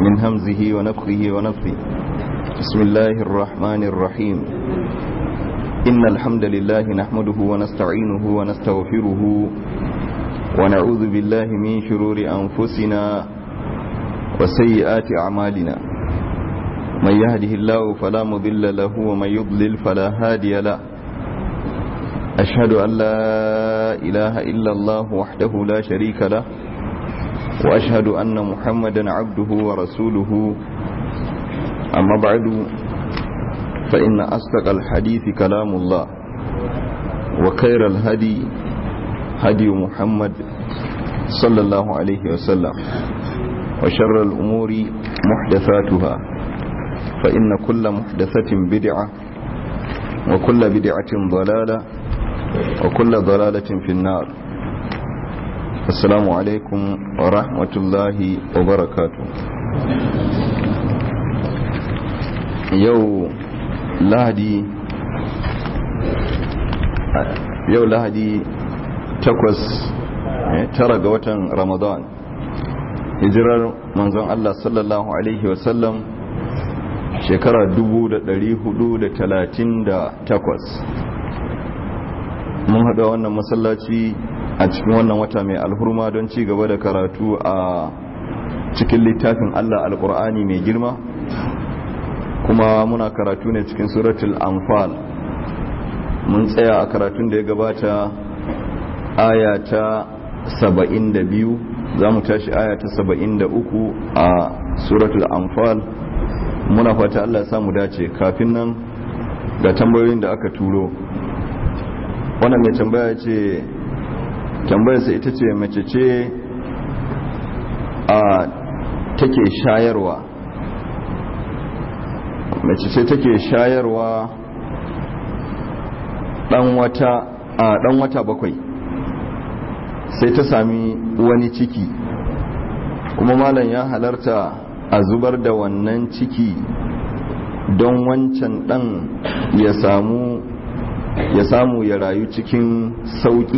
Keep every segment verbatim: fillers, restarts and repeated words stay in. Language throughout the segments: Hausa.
من همزه ونفخه ونفثه. بسم الله الرحمن الرحيم. إن الحمد لله نحمده ونستعينه ونستغفره ونعوذ بالله من شرور أنفسنا وسيئات أعمالنا. من يهده الله فلا مضل له ومن يضلل فلا هادي له. أشهد أن لا إله إلا الله وحده لا شريك له وأشهد أن محمدا عبده ورسوله. أما بعد فإن أصدق الحديث كلام الله وخير الهدي هدي محمد صلى الله عليه وسلم وشر الأمور محدثاتها فإن كل محدثة بدعة وكل بدعة ضلالة وكل ضلالة في النار. السلام عليكم ورحمة الله وبركاته. يو لهدي يو لهدي تقوس ترى قوة رمضان hijirar manzon Allah sallallahu alaihi wasallam shekara dubu da dari hudu da talatin da takwas. Mun haɗa wannan masallaci a cikin wannan wata mai alhurma don ci gaba da karatu a cikin littafin Allah alƙur'ani mai girma, kuma muna karatu ne cikin suratul anfal. Mun tsaya a karatun da ya gabata aya ta saba'in da biyu, za mu tashi aya ta saba'in da uku a suratul anfal. Muna fata Allah ya samu dace. Kafin nan ga tambayoyin da aka turo. Wannan mai tambaya ce, tambayarsa ita ce mace ce a take shayarwa mace ce take shayarwa dan wata a dan wata bakwai, sai ta sami wani ciki, kuma malam ya halarta a zubar da wannan ciki don wancan dan ya samu ya samu ya rayu cikin sauki.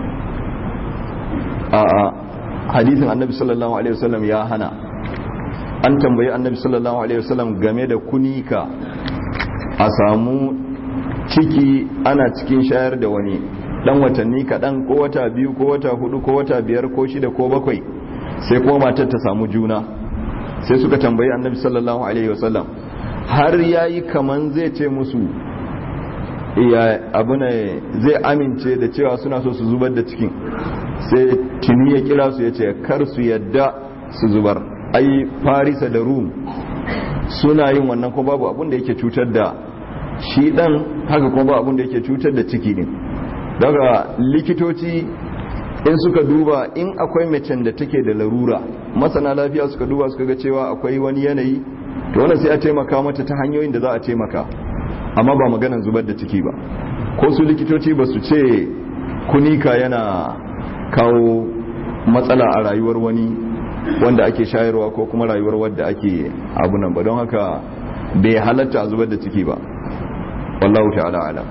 a hadisin annabi sallallahu alaihi wasallam ya hana. An tambayi annabi sallallahu alaihi wasallam game da kunika, a samu ciki ana cikin shayar da wani dan watanni kaɗan, ko wata biyu ko wata hudu ko wata biyar ko shida ko bakwai, sai kuma matar ta samu juna. Sai suka tambayi annabi sallallahu alaihi wasallam, har yayi kaman zai ce musu ya abu ne, zai amince da cewa suna so su zubar da cikin, sai tuni ya kira su ya ce kar su yadda su zubar. Ai farisa da rum suna yin wannan, ko babu abin da yake cutar da shi dan, haka kuma babu abin da yake cutar da ciki din. Daga likitoci in suka duba, in akwai macen da take da larura, masana lafiya suka duba suka ga cewa akwai wani yanayi, to wannan sai a taimaka mata ta hanyoyin da za a taimaka, amma ba maganan zubar da ciki ba. Ko su likitoci ba su ce kunika yana kawo matsala a rayuwar wani wanda ake shayarwa ko kuma rayuwar wadda ake abu nan ba, don haka bai halatta a zubar da ciki ba. wallahu ta'ala alam.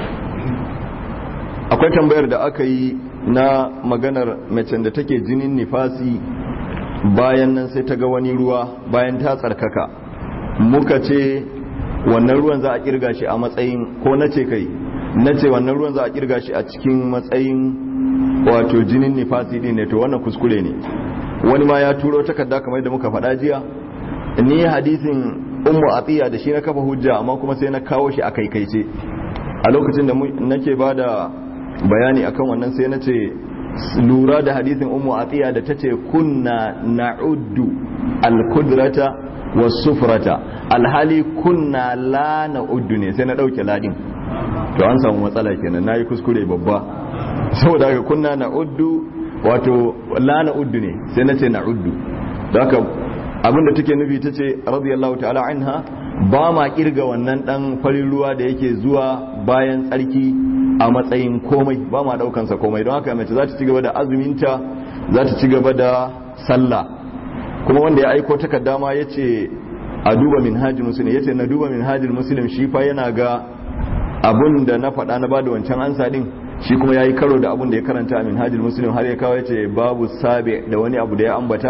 Akwai tambayar da aka yi na maganar macen da take jinin nifasi, bayan nan sai ta ga wani ruwa bayan ta tsarkaka. Muka ce wannan ruwan za a kirga shi a matsayin, ko na ce kai na ce wannan ruwan za a kirga shi a cikin matsayin wato jinin nifasi din ne, to wannan kuskure ne. Wani ma ya turo takarda kamar da muka faɗa jiya, ni hadisin ummu atiya da shi na kafa hujja, amma kuma sai na kawo shi a kaikaice. A lokacin da nake bada bayani akan wannan sai na ce lura da hadisin ummu atiya da tace kunna na'uddu al-qudrata was-sufrata, alhali kunna la na'uddu ne, sai na dauke ladin. To an samu matsala kenan, nayi kuskure babba. Saboda haka kunna na'uddu wato la na'uddu ne, sai na ce na'uddu. Da haka abinda take nufi tace radiyallahu ta'ala anha, ba ma kirga wannan dan farin ruwa da yake zuwa bayan tsarki a matsayin komai, ba ma daukansa komai. Don haka mace za ta ci gaba da azuminta, za ta ci gaba da sallah. Kuma wanda ya aiko takarda ma yace a duba minhajul muslim, yace na duba minhajul muslim, shi fa yana ga abun da na faɗa na bada wancan ansa din, shi kuma yayi karo da abun da ya karanta a minhajul muslim, har ya kawo yace babu sabi da wani abu da ya ambata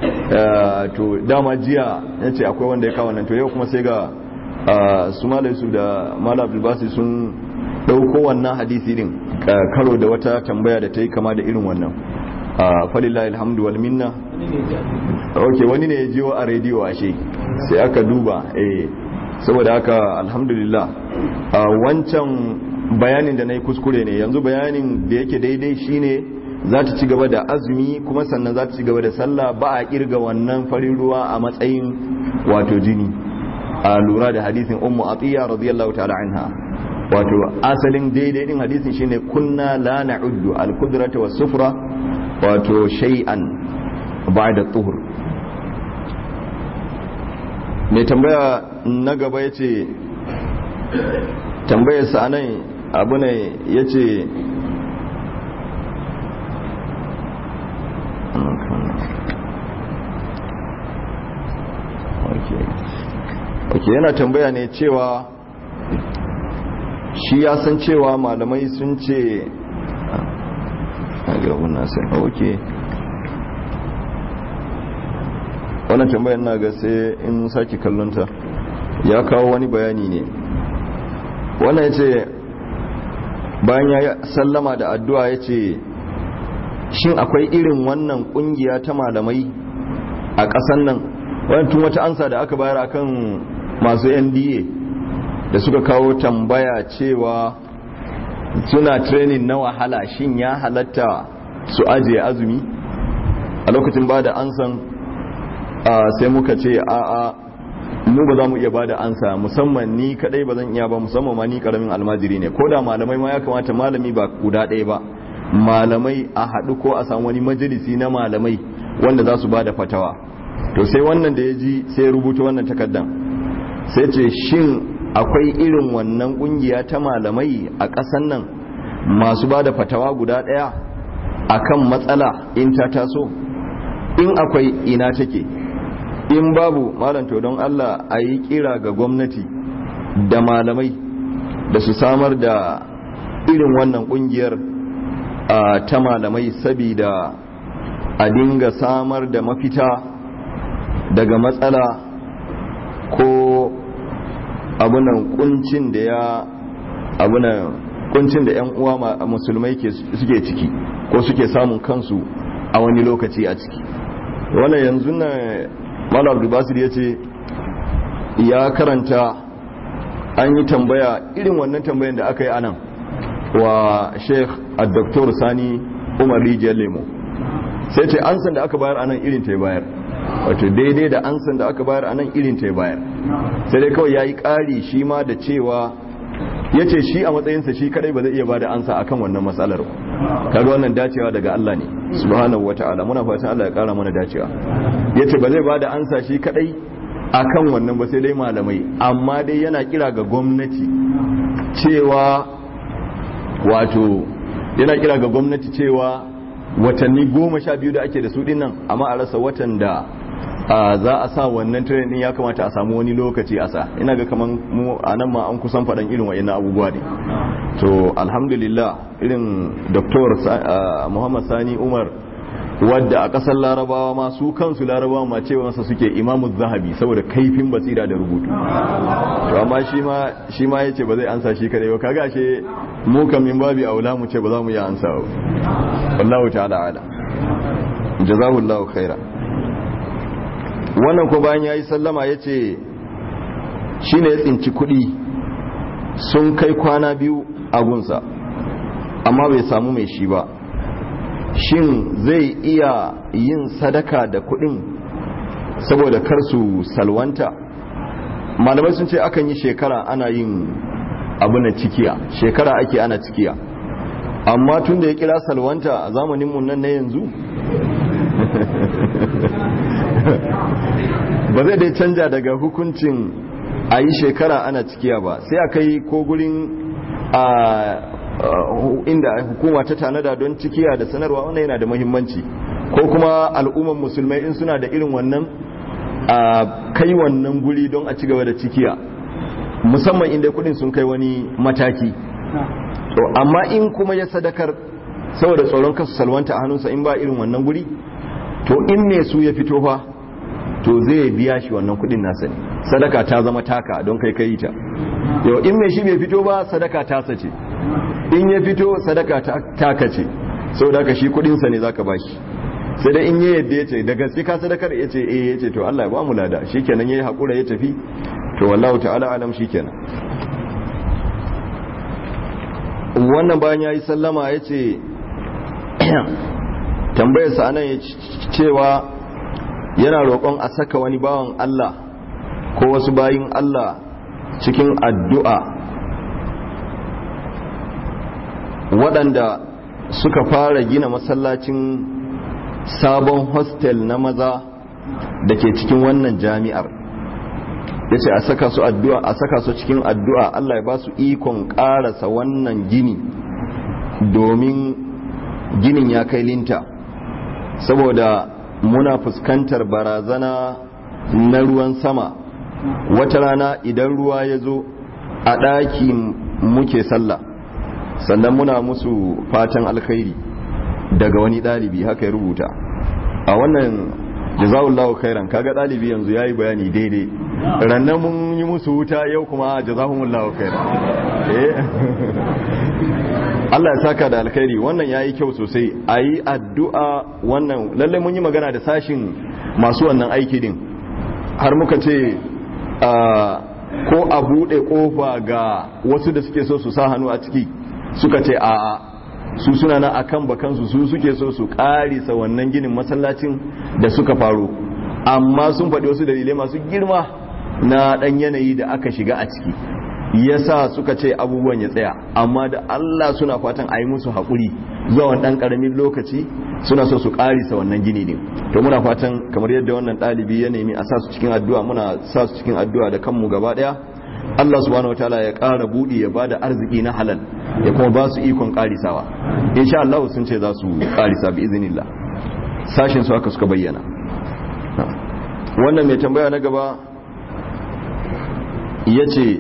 to dama jiya ya ce akwai wanda ya kawo nan to yau kuma sai ga su malai su da malam abdulbasi sun ɗauko wannan hadisi din karo da wata tambaya da ta yi kama da irin wannan falillahi alhamdu wal minna. ok wani ne ya jiwo a rediyo ashe sai aka duba eh saboda haka alhamdulillah wancan bayanin da na yi kuskure ne, yanzu bayanin da yake daidai shine za ta ci gaba da azumi kuma sannan za ta ci gaba da sallah, ba a kirga wannan farin ruwa a matsayin wato jini a lura da hadisin ummu atiya radiyallahu ta'ala anha. wato asalin daidai din hadisin shine kunna la na'uddu al-qudrata was-sufra wato shay'an ba'da tuhur. mai tambaya na gaba yace tambayar sa nan abu ne yace okay yana tambaya ne cewa shi ya san cewa malamai sun ce okay wannan tambayar na ga sai in sake kallonta ya kawo wani bayani ne. wannan yace bayan ya sallama da addu'a yace shin akwai irin wannan kungiya ta malamai a ƙasan nan? wannan tun wata ansa da aka bayar akan masu N D A da suka kawo tambaya cewa suna training na wahala, shin ya halatta su ajiye azumi? A lokacin ba da ansan sai muka ce a'a mu ba za mu iya ba da ansa, musamman ni kadai ba zan iya ba, musamman ma ni karamin almajiri ne. ko da malamai ma ya kamata malami ba guda ɗaya ba, malamai a haɗu ko a samu wani majalisi na malamai wanda za su ba da fatawa. to sai wannan da ya ji sai rubuta wannan takardan sai ce shin akwai irin wannan kungiya ta malamai a ƙasan nan masu ba da fatawa guda ɗaya akan matsala in ta taso? in akwai, ina take? in babu, malam to don Allah a yi kira ga gwamnati da malamai da su samar da irin wannan kungiyar ta malamai sabida a dinga samar da mafita daga matsala ko abunan kuncin da ya abunan kuncin da 'yan uwa musulmai suke ciki ko suke samun kansu a wani lokaci a ciki. wannan yanzu na Malam Abdulbasir ya ce ya karanta an yi tambaya irin wannan tambayan da aka yi anan wa Sheikh Dr. Sani Umar Rijiyar Lemo, sai ce ansan da aka bayar anan irin ta bayar, wato daidai da ansan da aka bayar anan irin ta bayar, sai dai kawai ya yi ƙari shi ma da cewa ya ce shi a matsayinsa shi kadai ba zai iya ba da ansa akan wannan matsalar. kaga wannan dacewa daga Allah ne subhanahu wata'ala, muna fatan Allah ya kara mana dacewa. yace ba zai bada ansa shi kadai akan wannan ba sai dai malamai, amma dai yana kira ga gwamnati cewa wato yana kira ga gwamnati cewa watanni goma sha biyu da ake da su dinnan, amma a rasa watan da za a sa wannan training din, ya kamata a samu wani lokaci a sa. ina ga kaman mu a nan ma an kusan faɗan irin wa'annan abubuwa ne. to alhamdulillah irin Dr. Muhammad Sani Umar, wadda a ƙasar larabawa ma su kansu larabawa ma cewa masa suke imamu zahabi saboda kaifin basira da rubutu. to amma shi ma shi ma yace ba zai ansa shi kadai ba, kaga ashe mu kan min babi aula mu ce ba za mu yi ansa ba. wallahu ta'ala ala, jazahullahu khaira. wannan ko bayan yayi sallama yace shine ya tsinci kuɗi sun kai kwana biyu a gunsa amma bai samu mai shi ba, shin zai iya yin sadaka da kuɗin saboda kar su salwanta? malamai sun ce akan yi shekara ana yin abu na cikiya, shekara ake ana cikiya, amma tun da ya kira salwanta a zamaninmu nan na yanzu ba zai dai canja daga hukuncin a yi shekara ana cikiya ba, sai a kai ko gurin a inda hukuma ta tanada don cikiya da sanarwa, wannan yana da muhimmanci, ko kuma al'umman musulmai in suna da irin wannan a kai wannan guri don a cigaba da cikiya, musamman inda kudin sun kai wani mataki. to amma in kuma ya sadakar saboda tsoron kasu salwanta a hannunsa in ba irin wannan guri, to in me su ya fito fa to zai biya shi wannan kudin nasa ne, sadaka ta zama taka don kai kai ta. Yau in me shi bai fito ba sadaka ta sace, in ya fito sadaka taka ce, saboda haka shi kudin sa ne zaka bashi. Sai dai in ya yadda ya ce da gaske ka sadakar, ya ce eh, ya ce to Allah ya ba mu lada, shikenan yayi hakura ya tafi, to wallahu ta'ala alam shikenan. Wannan bayan yayi sallama ya ce tambayarsa anan ya cewa yana roƙon a saka wani bawan Allah ko wasu bayin Allah cikin addu'a waɗanda suka fara gina masallacin sabon hostel na maza da ke cikin wannan jami'ar. Ya ce a saka su addu'a, a saka su cikin addu'a Allah ya ba su ikon ƙarasa wannan gini domin ginin ya kai linta, saboda muna fuskantar barazana na ruwan sama. Wata rana idan ruwa ya zo a ɗaki muke sallah, sannan muna musu fatan alkhairi daga wani ɗalibi, haka ya rubuta. A wannan jazawullahu khairan, kaga ɗalibi yanzu ya yi bayani daidai. Rannan mun yi musu wuta, yau kuma jazahumullahu khairan. Allah ya saka da alkhairi, wannan yayi kyau sosai. Ayi addu'a, wannan lalle mun yi magana da sashin masu wannan aiki din, har muka ce ko a bude kofa ga wasu da suke so su sa hannu a ciki, suka ce a'a, su suna nan akan bakansu, su suke so su karisa wannan ginin masallacin da suka faru, amma sun faɗi wasu dalilai masu girma na ɗan yanayi da aka shiga a ciki, yasa suka ce abubuwan ya tsaya. Amma da Allah suna fatan a yi musu haƙuri zuwa wani ɗan ƙaramin lokaci, suna so su ƙarisa wannan gini ne. To muna fatan kamar yadda wannan ɗalibi ya nemi a sa su cikin addu'a, muna sa su cikin addu'a da kanmu gaba ɗaya. Allah subhanahu wataala ya ƙara buɗi, ya bada arziki na halal, ya kuma ba su ikon ƙarisawa. Insha Allah sun ce za su ƙarisa bi iznillah. Sashin su haka suka bayyana. Wannan mai tambaya na gaba ya ce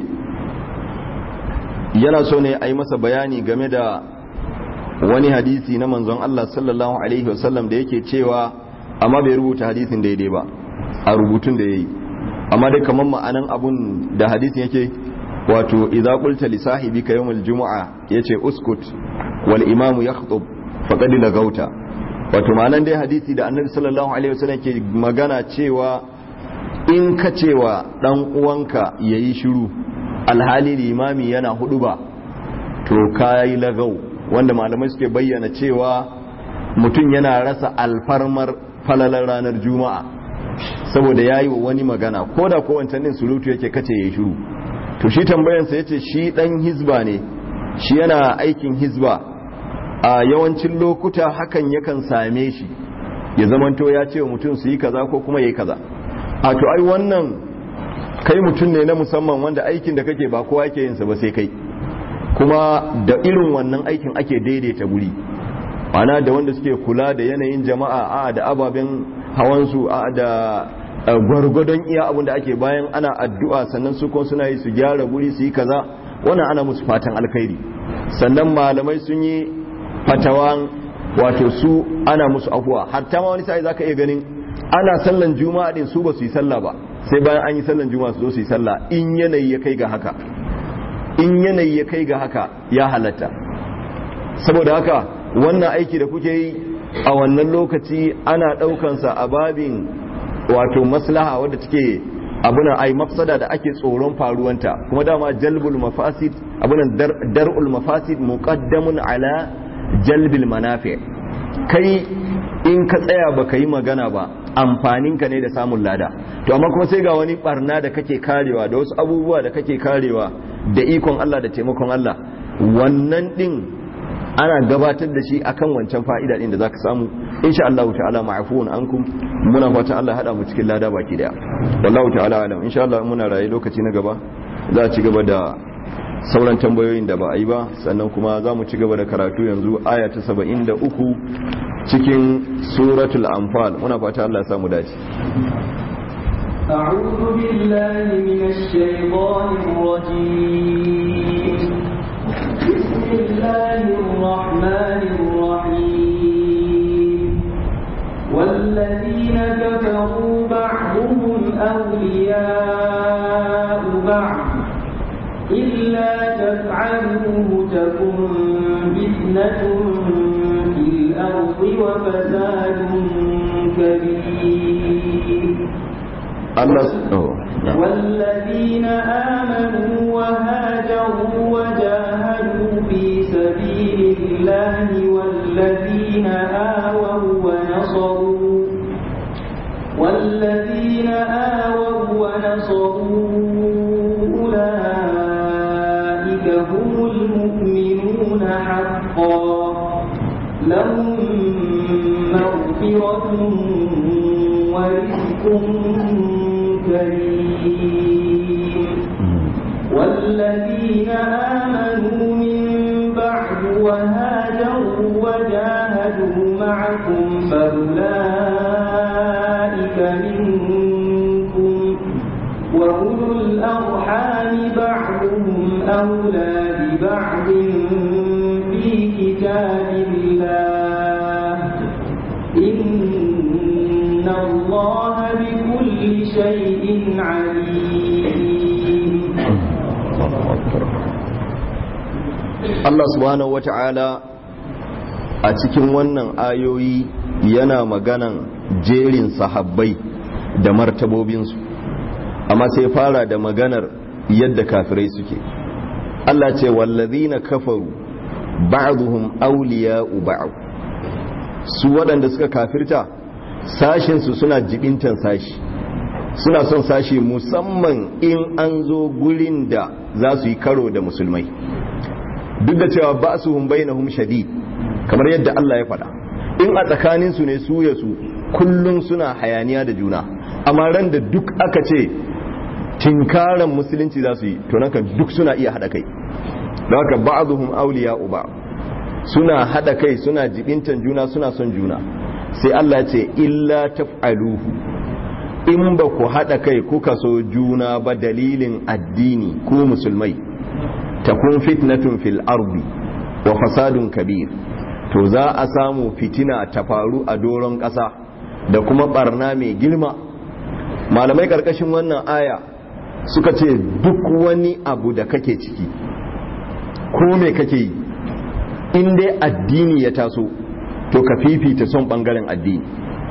yana so ne a yi masa bayani game da wani hadisi na manzon Allah sallallahu alaihi wasallam da yake cewa, amma bai rubuta hadisin daidai ba a rubutun da ya yi, amma dai kamar ma'anan abun da hadisin yake, wato idza qulta li sahibika yawmal jumu'a, yace uskut wal imamu yakhutub faqad lagauta. Wato ma'anan dai hadisi da annabi sallallahu alaihi wasallam ke magana cewa in ka cewa dan uwanka yayi shiru alhali limami yana hudu ba, to kayi lagau, wanda malamai suke bayyana cewa mutum yana rasa alfarmar falalar ranar juma'a saboda yayi wa wani magana, ko da ko wancan din surutu yake kace yayi shiru. To shi tambayansa yace shi dan hizba ne, shi yana aikin hizba, a yawancin lokuta hakan yakan same shi, ya zamanto ya ce wa mutum su yi kaza ko kuma yayi kaza. A to ai wannan kai mutum ne na musamman wanda aikin da kake ba kowa yake yin sa ba sai kai, kuma da irin wannan aikin ake daidaita guri, ana da wanda suke kula da yanayin jama'a, a da ababen hawansu, a da gwargwadon iya abin da ake, bayan ana addu'a sannan su kuma suna yi su gyara guri su yi kaza, wannan ana musu fatan alkhairi. Sannan malamai sun yi fatawan wato su ana musu afuwa, hatta ma wani sai zaka iya ganin ana sallan juma'a din su ba su yi sallah ba, sai bayan an yi sallan juma'a su zo su yi sallah, in yanayi ya kai ga haka, in yanayi ya kai ga haka ya halatta. Saboda haka wannan aiki da kuke yi a wannan lokaci ana daukansa a babin wato maslaha wadda take abunan ai mafsada da ake tsoron faruwanta, kuma dama jalbul mafasid abunan dar'ul mafasid muqaddamun ala jalbil manafi. Kai in ka tsaya baka yi magana ba, amfaninka ne da samun lada, to amma kuma sai ga wani barna da kake karewa da wasu abubuwa da kake karewa da ikon Allah da taimakon Allah, wannan din ana gabatar da shi akan wancan fa'ida din da zaka samu. Insha Allah ta'ala ma'afuun ankum, muna fatan Allah hada mu cikin lada baki daya. Wallahu ta'ala alam. Insha Allah muna raye lokaci na gaba za a ci gaba da sauran tambayoyin da ba a yi ba, sannan kuma za mu ci gaba da karatu yanzu aya ta saba'in da uku cikin suratul anfal. Muna fata Allah ya samu dace. أعوذ بالله من الشيطان الرجيم. بسم الله الرحمن الرحيم. والذين كفروا بعضهم أولياء بعض إلا تفعلوه تكن فتنة في الأرض وفساد كبير. والذين آمنوا وهاجروا وجاهدوا في سبيل الله والذين آووا ونصروا والذين آووا ونصروا أولئك هم المؤمنون حقا لهم مغفرة ورزق كريم. والذين آمنوا من بعد وهاجروا وجاهدوا معكم فأولئك منكم وأولو الأرحام بعضهم أولى ببعض في كتاب الله إن الله بكل شيء عليم. Allah subhanahu wata'ala a cikin wannan ayoyi yana maganan jerin sahabbai da martabobinsu, amma sai fara da maganar yadda kafirai suke. Allah ce wallazina kafaru ba'dhum awliya'u ba'd, su waɗanda suka kafirta sashinsu suna jibintan sashi, suna son sashi musamman in an zo gurin da za su yi karo da musulmai, duk da cewa ba su hun bainahum shadid kamar yadda Allah ya faɗa. In a tsakaninsu ne su ya su kullum suna hayaniya da juna, amma ran da duk aka ce tinkaran musulunci za su yi to nan kan duk suna iya haɗa kai. Da haka ba'dhum awliya'u ba'd, suna haɗa kai, suna jibintan juna, suna son juna. Sai Allah ya ce illa taf'aluhu, in ba ku haɗa kai kuka so juna ba dalilin addini ku musulmai, takun fitnatun fil ardi wa fasadun kabir, to za a samu fitina ta faru a doron ƙasa da kuma barna mai girma. Malamai ƙarƙashin wannan aya suka ce duk wani abu da kake ciki ko me kake yi, in dai addini ya taso to ka fifita son ɓangaren addini.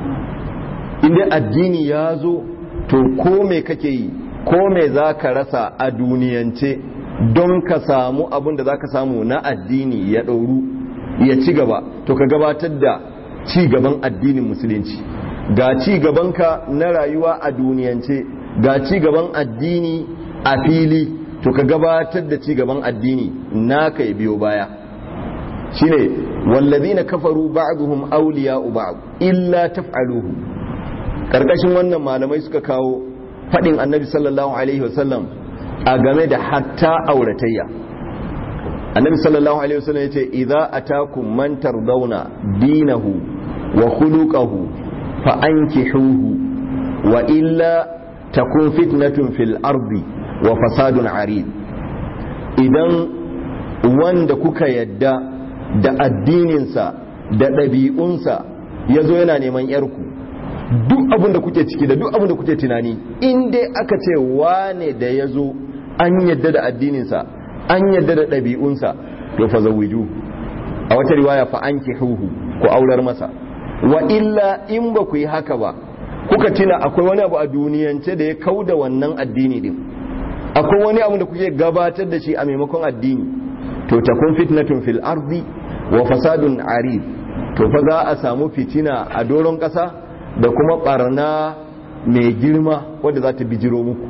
In dai addini ya zo to ko me kake yi, ko me za ka rasa a duniyance don ka samu abin da za ka samu na addini ya ɗauru ya ci gaba, to ka gabatar da ci gaban addinin musulunci. Ga ci gabanka na rayuwa a duniyance, ga ci gaban addini a fili, to ka gabatar da ci gaban addini naka ya biyo baya. Shine wallazina kafaru ba'dhum awliya'u ba'd illa taf'aluhu. Karkashin wannan malamai suka kawo fadin Annabi sallallahu alaihi wasallam a game da hatta auratayya. Annabi sallallahu alaihi wasallam yace idza atakum man tardawna dinahu wa khuluquhu fa ankihuhu wa illa takun fitnatun fil ardi wa fasadun arid. Idan wanda kuka yadda da addininsa da ɗabi'unsa ya zo yana neman yarku, duk abin da kuke ciki da duk abin da kuke tunani, in dai aka ce wane da ya zo an yadda da addininsa an yadda da ɗabi'unsa, to fa zawiju, a wata riwaya fa ankihuhu, ku aurar masa. Wa illa in ba ku yi haka ba, kuka tuna akwai wani abu a duniyance da ya kauda wannan addini din, akwai wani abu da kuke gabatar da shi a maimakon addini, to takun fitnatun fil ardi wa fasadun arid, to fa za a samu fitina a doron ƙasa da kuma barna mai girma wadda za ta bijiro muku.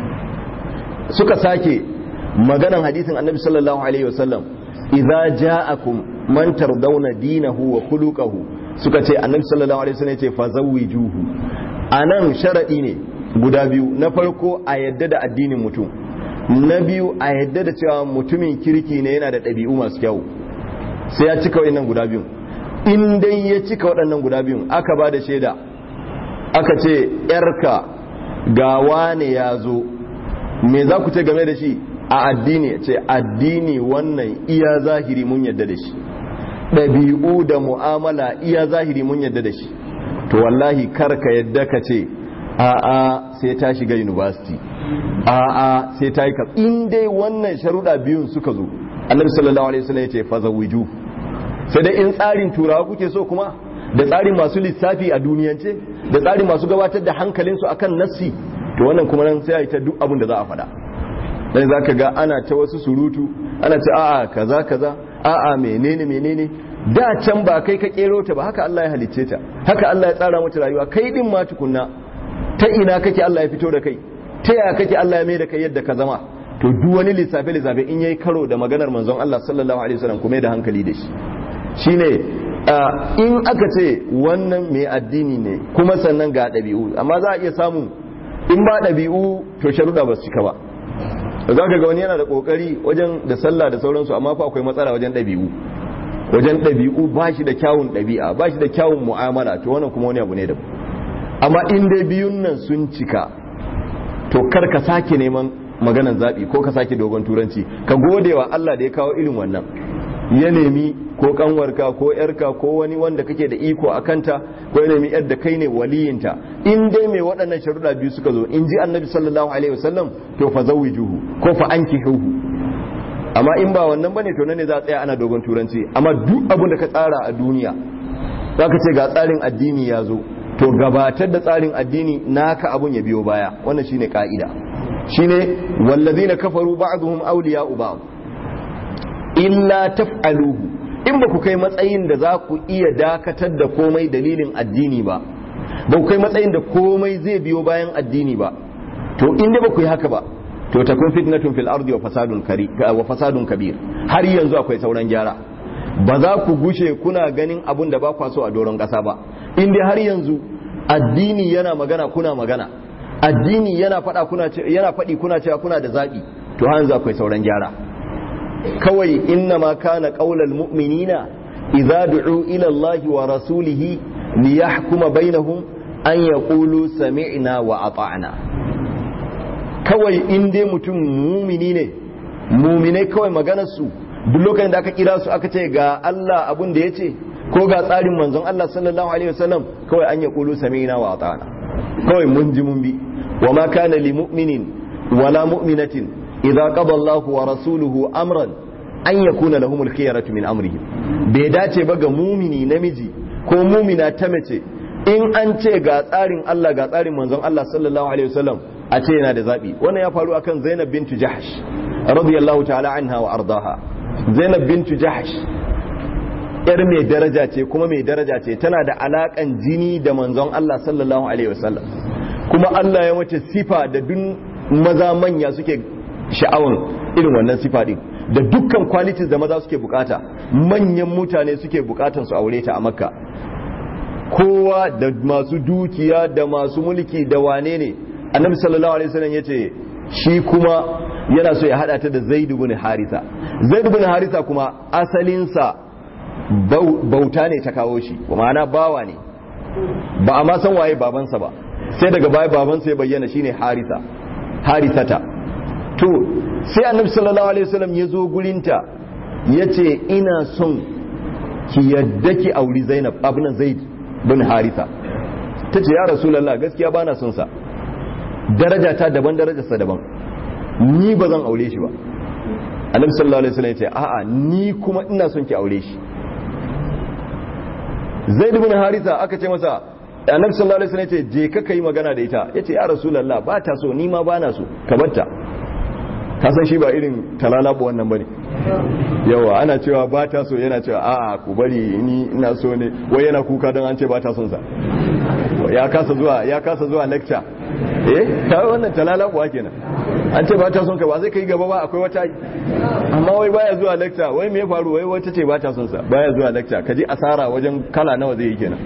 Suka sake maganan hadisin Annabi sallallahu alaihi wasallam, idza ja'akum man tardawna dinahu wa khuluquhu, suka ce Annabi sallallahu alaihi wasallam yace fazawwijuhu. Anan sharadi ne guda biyu, na farko a yadda da addinin mutum, na biyu a yadda da cewa mutumin kirki ne, yana da ɗabi'u masu kyau, sai ya cika waɗannan guda biyun. In dai ya cika waɗannan guda biyun, aka ba da shaida, aka ce yarka ga wane ya zo, me za ku ce game da shi a addini? Ce addini wannan iya zahiri mun yadda da shi, ɗabi'u da mu'amala iya zahiri mun yadda da shi, to wallahi kar ka yadda ka ce a'a sai ta shiga university a'a sai ta yi ka in dai wannan sharuɗa biyun suka zo annabi sallallahu alaihi wasallam ya ce fazawiju sai dai in tsarin turawa kuke so kuma da tsarin masu lissafi a duniyance da tsarin masu gabatar da hankalinsu akan nassi to wannan kuma nan sai a yi ta duk abin da za a faɗa dan za ka ga ana ta wasu surutu ana ce a'a kaza kaza a'a menene menene da can ba kai ka kero ta ba haka Allah ya halicce ta haka Allah ya tsara mata rayuwa kai din ma tukunna ta ina kake Allah ya fito da kai ta yaya kake Allah ya mai da kai yadda ka zama to duk wani lissafe lissafe in yayi karo da maganar manzon Allah sallallahu alaihi wasallam kuma da hankali da shi shine in aka ce wannan mai addini ne kuma sannan ga ɗabi'u amma za a iya samu in ba ɗabi'u to sharuɗa ba su cika ba za ka ga wani yana da ƙoƙari wajen da sallah da sauransu amma fa akwai matsala wajen ɗabi'u wajen ɗabi'u ba shi da kyawun ɗabi'a ba shi da kyawun mu'amala to wannan kuma wani abu ne da amma in dai biyun nan sun cika to kar ka sake neman maganan zaɓi ko ka sake dogon turanci ka gode wa Allah da ya kawo irin wannan ya nemi ko kanwarka ko yarka ko wani wanda kake da iko a kanta ko ya nemi yar da kai ne waliyinta in dai mai waɗannan sharuɗa biyu suka zo in ji annabi sallallahu alaihi wasallam to fa zawijuhu ko fa ankihuhu amma in ba wannan bane to nan ne za a tsaya ana dogon turanci amma duk abin da ka tsara a duniya zaka ce ga tsarin addini ya zo to gabatar da tsarin addini naka abun ya biyo baya wannan shine ka'ida shine wallazina kafaru ba'dhum awliya'u ba'd illa taf'aluhu in ba ku kai matsayin da za ku iya dakatar da komai dalilin addini ba ba ku kai matsayin da komai zai biyo bayan addini ba to inda ba ku yi haka ba to takun fitnatun fil ardi wa fasadun kari wa fasadun kabir har yanzu akwai sauran gyara ba za ku gushe kuna ganin abun da ba kwa so a doron kasa ba inda har yanzu addini yana magana kuna magana addini yana faɗa kuna yana faɗi kuna cewa kuna da zaɓi to har yanzu akwai sauran gyara kawai inna ma kana qaulal mu'minina idza du'u ila Allah wa rasulihi liyahkuma bainahum an yaqulu sami'na wa ata'na kawai in dai mutum mumini ne muminai kawai maganar su duk lokacin da aka kira su aka ce ga Allah abun da yace ko ga tsarin manzon Allah sallallahu alaihi wasallam kawai an yaqulu sami'na wa ata'na kawai mun ji mun bi wa ma kana li mu'minin wala mu'minatin idza qada Allah wa rasuluhu amran an yakuna lahumul khiyaratu min amrihim bai dace ba ga mumini namiji ko mumina ta mace in an ce ga tsarin Allah ga tsarin manzon Allah sallallahu alaihi wasallam a ce yana da zabi wannan ya faru akan Zainab bintu Jahsh radiyallahu ta'ala anha wa ardaha Zainab bintu Jahsh yar mai daraja ce kuma mai daraja ce tana da alakan jini da manzon Allah sallallahu alaihi wasallam kuma Allah ya mace sifa da duk maza manya suke sha'awan irin wannan sifa din da dukkan qualities da maza suke bukata manyan mutane suke bukatan su aure ta a Makka kowa da masu dukiya da masu mulki da wane ne Annabi sallallahu alaihi wasallam yace shi kuma yana so ya hada ta da Zaid ibn Haritha Zaid ibn Haritha kuma asalin sa bauta ne ta kawo shi ma'ana bawa ne ba a ma san waye babansa ba sai daga baya babansa ya bayyana shine Haritha Harithata to sai Annabi sallallahu alaihi wasallam ya zo gurinta yace ina son ki yadda ki auri Zainab abin Zaid bin Haritha tace ya Rasulullah gaskiya bana son sa daraja ta daban darajarsa daban ni ba zan aure shi ba Annabi sallallahu alaihi wasallam yace a'a ni kuma ina son ki aure shi Zaid bin Haritha aka ce masa Annabi sallallahu alaihi wasallam yace je ka kai magana da ita yace ya Rasulullah ba ta so ni ma bana so ka barta ka san shi ba irin talalabu wannan bane yawa ana cewa ba ta so yana cewa a'a ku bari ni ina so ne wai yana kuka don an ce ba ta son sa ya kasa zuwa ya kasa zuwa lecture eh kai wannan talalabu kenan an ce ba ta son ka ba zai kai gaba ba akwai wata amma wai baya zuwa lecture wai me ya faru wai wata ce ba ta son sa baya zuwa lecture kaji asara wajen kala nawa zai yi kenan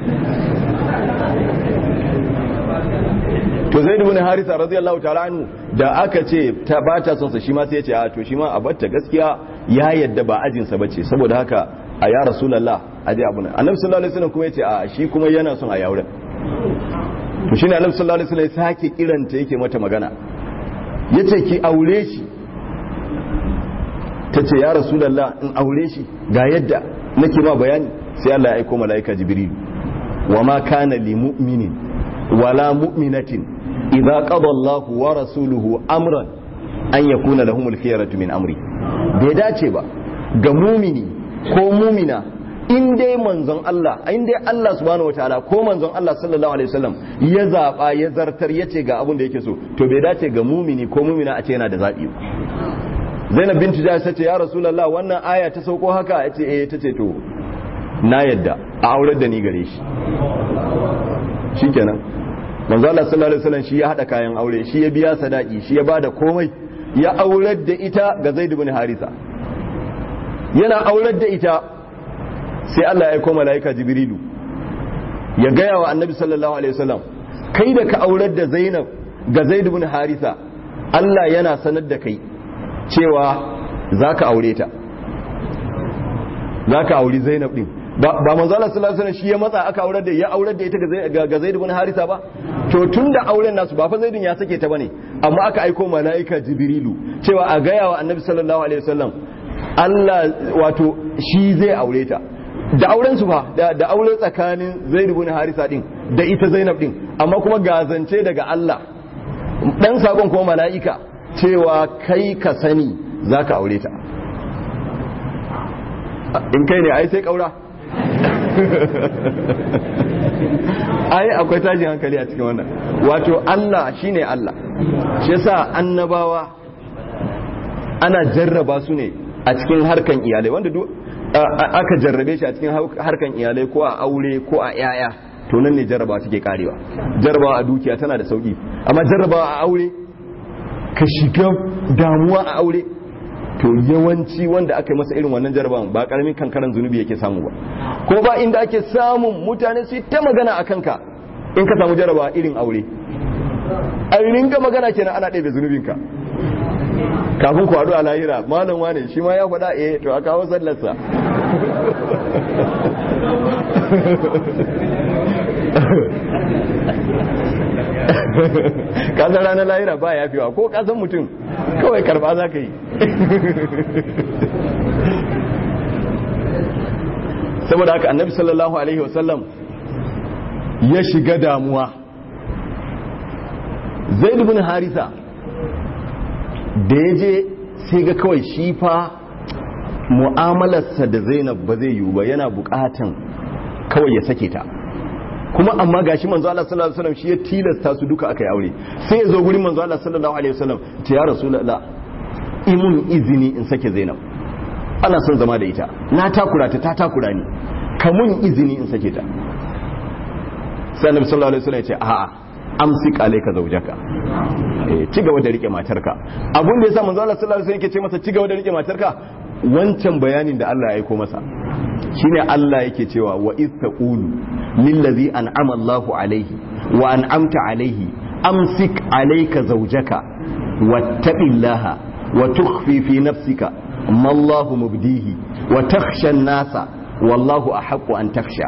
to Zaid ibn Haritha radiyallahu ta'ala anhu da aka ce ta ba ta son sa shi ma sai ya ce a to shi ma a batta gaskiya ya yadda ba ajin sa bace saboda haka a ya Rasulullah aje abuna Annabi sallallahu alaihi wasallam kuma yace a shi kuma yana son a yauren to shine Annabi sallallahu alaihi wasallam ya sake kiranta yake mata magana yace ki aure shi tace ya Rasulullah in aure shi ga yadda nake ma bayani sai Allah ya aika malaika Jibril wa ma kana li mu'minin wala mu'minatin idza qada Allahu wa rasuluhu amran an yakuna lahumul khiyaratu min amri. bai dace ba ga mumini ko mumina in dai manzon Allah in dai Allah subhanahu wataala ko manzon Allah sallallahu alaihi wasallam ya zaba ya zartar yace ga abin da yake so, to bai dace ga mumini ko mumina a ce yana da zabi. Zainab bintu Jahsh tace ya Rasulullah wannan aya ta sauko haka, yace eh tace to na yadda a aurar da ni gare shi. Shikenan manzo Allah sallallahu alaihi wasallam shi ya hada kayan aure, shi ya biya sadaki, shi ya bada komai, ya aurar da ita ga Zaid ibn Haritha. Yana aurar da ita sai Allah ya aika malaika Jibrilu ya gaya wa Annabi sallallahu alaihi wasallam, kai da ka aurar da Zainab ga Zaid ibn Haritha, Allah yana sanar da kai cewa zaka aure ta, zaka auri Zainab din. ba manzo Allah sallallahu alaihi wasallam shi ya matsa aka aurar da ya aurar da ita ga Zaid ibn Haritha ba. To tunda auren nasu ba fa Zaidun ya sake ta bane, amma aka aika malaika Jibrilu cewa a gaya wa Annabi sallallahu alaihi wasallam Allah wato shi zai aure ta. Da auren su fa da, da aure tsakanin Zaid ibn Haritha din da ita Zainab din, amma kuma gazance daga Allah dan sakon kuma malaika cewa kai ka sani zaka aure ta. In kai ne ai sai kaura. Ai akwai tashin hankali a cikin wannan. Wato Allah shine Allah, shi yasa annabawa ana jarraba su ne a cikin harkan iyalai, wanda duk aka jarrabe shi a cikin harkan iyalai ko a aure ko a yaya, to nan ne jarrabawa take karewa. Jarrabawa a dukiya tana da sauki, amma jarrabawa a aure ka shiga damuwa a aure, to yawanci wanda aka yi masa irin wannan jarrabawan ba karamin kankaran zunubi yake samu ba. Ko ba inda ake samun mutane su ta magana a kanka in ka samu jarrabawa irin aure, a ringa magana kenan ana ɗebe zunubinka kafin ku haɗu a lahira. Malam wane shi ma ya faɗa eh to a kawo sallarsa. Kasan ranar lahira ba ya fiwa, ko kasan mutum kawai karba za ka yi. Saboda haka Annabi sallallahu alaihi wasallam ya shiga damuwa. Zaid ibn Haritha da ya je sai ga kawai shi fa mu'amalarsa da Zainab ba zai yiwu ba, yana bukatan kawai ya sake ta. Kuma amma gashi manzo Allah sallallahu alaihi wasallam shi ya tilasta su duka aka yi aure. Sai ya zo gurin manzo Allah sallallahu alaihi wasallam, ce ya Rasulullah imun izini in sake Zainab, ana son zama da ita, na takura ta ta takura ni, ka mun izini in sake ta. Sai Annabi sallallahu alaihi wasallam ya ce a'a, amsik alayka zawjaka, eh ci gaba da rike matarka. Abun da yasa manzo Allah sallallahu alaihi wasallam yake ce masa ci gaba da rike matarka, wancan bayanin da Allah ya aika masa shine Allah yake cewa wa iz taqulu lillazi an'ama Allahu alaihi wa an'amta alaihi amsik alayka zawjaka wattaqillaha wa tukhfi fi nafsika ma Allahu mubdihi wa takhsha an-nasa wallahu ahaqqu an takhsha.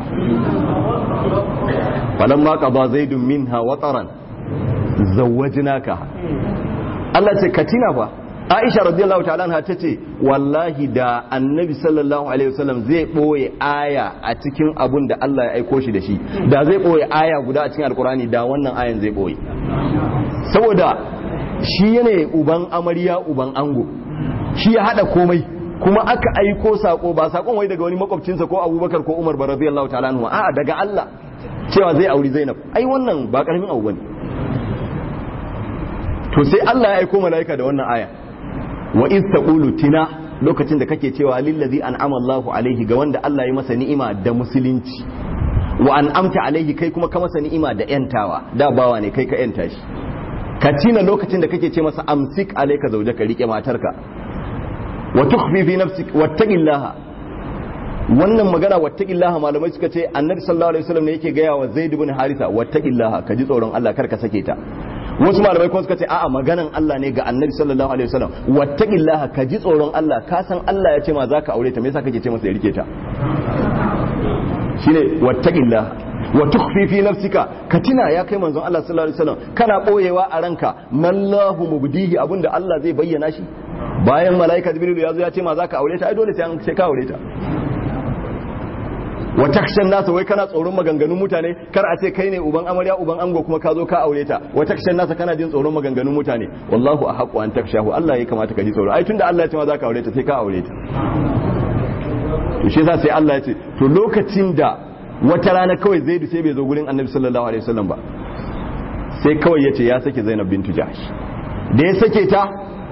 Falamma qada zaidun minha wataran zawwajnaka. Allah ce katina fa Aisha radiyallahu ta'ala anha tace wallahi da Annabi sallallahu alaihi wasallam zai boye aya a cikin abun da Allah ya aiko shi da shi, da zai boye aya guda a cikin Alkurani, da wannan ayan zai boye. Saboda shi yana uban amarya uban ango, shi ya hada komai, kuma aka aiko sako, ba sakon wai daga wani makwabcinsa ko Abubakar ko Umar ba radiyallahu ta'ala anhu, a'a daga Allah cewa zai auri Zainab. Ai wannan ba karamin abu bane. To sai Allah ya aiko malaika da wannan aya, wa iz taqulu tina, lokacin da kake cewa lillazi an'ama Allahu alaihi, ga wanda Allah ya masa ni'ima da musulunci, wa an'amta alaihi, kai kuma ka masa ni'ima da yantawa, da bawa ne kai ka yanta shi. Ka tina lokacin da kake ce masa amsik alayka zawjaka, rike matarka, wa tukhfi fi nafsik wattaqillaha. Wannan magana wattaqillaha malamai suka ce Annabi sallallahu alaihi wasallam ne yake gaya wa Zaid ibn Haritha, wattaqillaha, ka ji tsoron Allah kar ka sake ta. Wasu malamai kuma suka ce a'a maganan Allah ne ga Annabi sallallahu alaihi wasallam, wattaqillaha, ka ji tsoron Allah, ka san Allah ya ce ma zaka aure ta, me yasa kake ce masa ya rike ta? Shine wattaqillaha wa tukhfi fi nafsika, ka tina ya kai manzon Allah sallallahu alaihi wasallam, kana boyewa a ranka mallahu mubdihi, abinda Allah zai bayyana shi. Bayan malaika Jibril ya zo ya ce ma zaka aure ta, ai dole sai an ce ka aure ta. wa takshan nasa wai kana tsoron maganganun mutane kar a ce kai ne uban amarya uban ango kuma ka zo ka aure ta wa takshan nasa kana jin tsoron maganganun mutane wallahu ahqqu an takshahu Allah ya kamata ka ji tsoro ai tunda Allah ya ce ma za ka aure ta sai ka aure ta to shi yasa sai Allah ya ce to lokacin da wata rana kawai Zaidu sai bai zo gurin Annabi sallallahu alaihi wasallam ba sai kawai yace ya sake Zainab bintu Jahsh da ya sake ta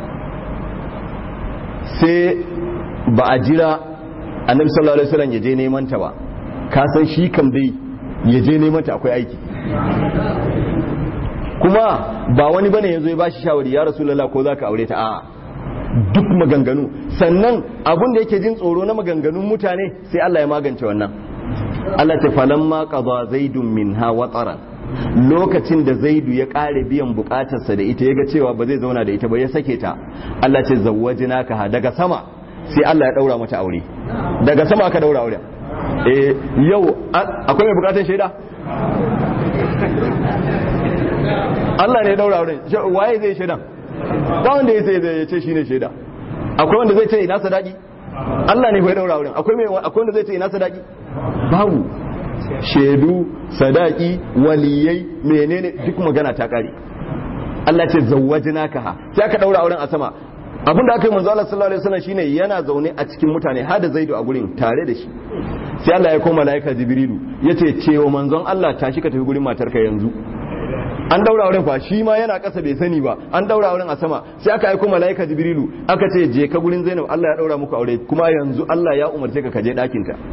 sai ba a jira Annabi sallallahu alaihi wasallam ya je neman ta ba ka san shi kam dai ya je neman ta akwai aiki kuma ba wani bane yazo ya bashi shawari ya Rasulullah ko zaka aure ta a'a duk maganganu sannan abun da yake jin tsoro na maganganun mutane sai Allah ya magance wannan Allah ta falamma qada zaidun minha wataran lokacin da zaidu ya kare biyan bukatarsa da ita yaga cewa ba zai zauna da ita ba ya sake ta Allah ce zawwajnaka daga sama sai Allah ya daura mata aure daga sama aka daura aure eh yau akwai mai bukatar shaida Allah ne ya daura aure waye zai shaida ba wanda ya sai zai ce shine shaida akwai wanda zai ce ina sadaki Allah ne ya daura aure akwai mai akwai wanda zai ce ina sadaki babu shaidu sadaki waliyai menene duk magana ta kare Allah ce zawwajnaka ha sai aka daura auren a sama abinda aka yi manzo Allah sallallahu alaihi wasallam shine yana zaune a cikin mutane hada Zaidu a gurin tare da shi sai Allah ya koma malaika Jibrilu yace cewa manzon Allah tashi ka tafi gurin matarka yanzu an daura auren fa shi ma yana kasa bai sani ba an daura auren a sama sai aka aika malaika Jibrilu aka ce je ka gurin Zainab Allah ya daura muku aure kuma yanzu Allah ya umarce ka kaje dakin ta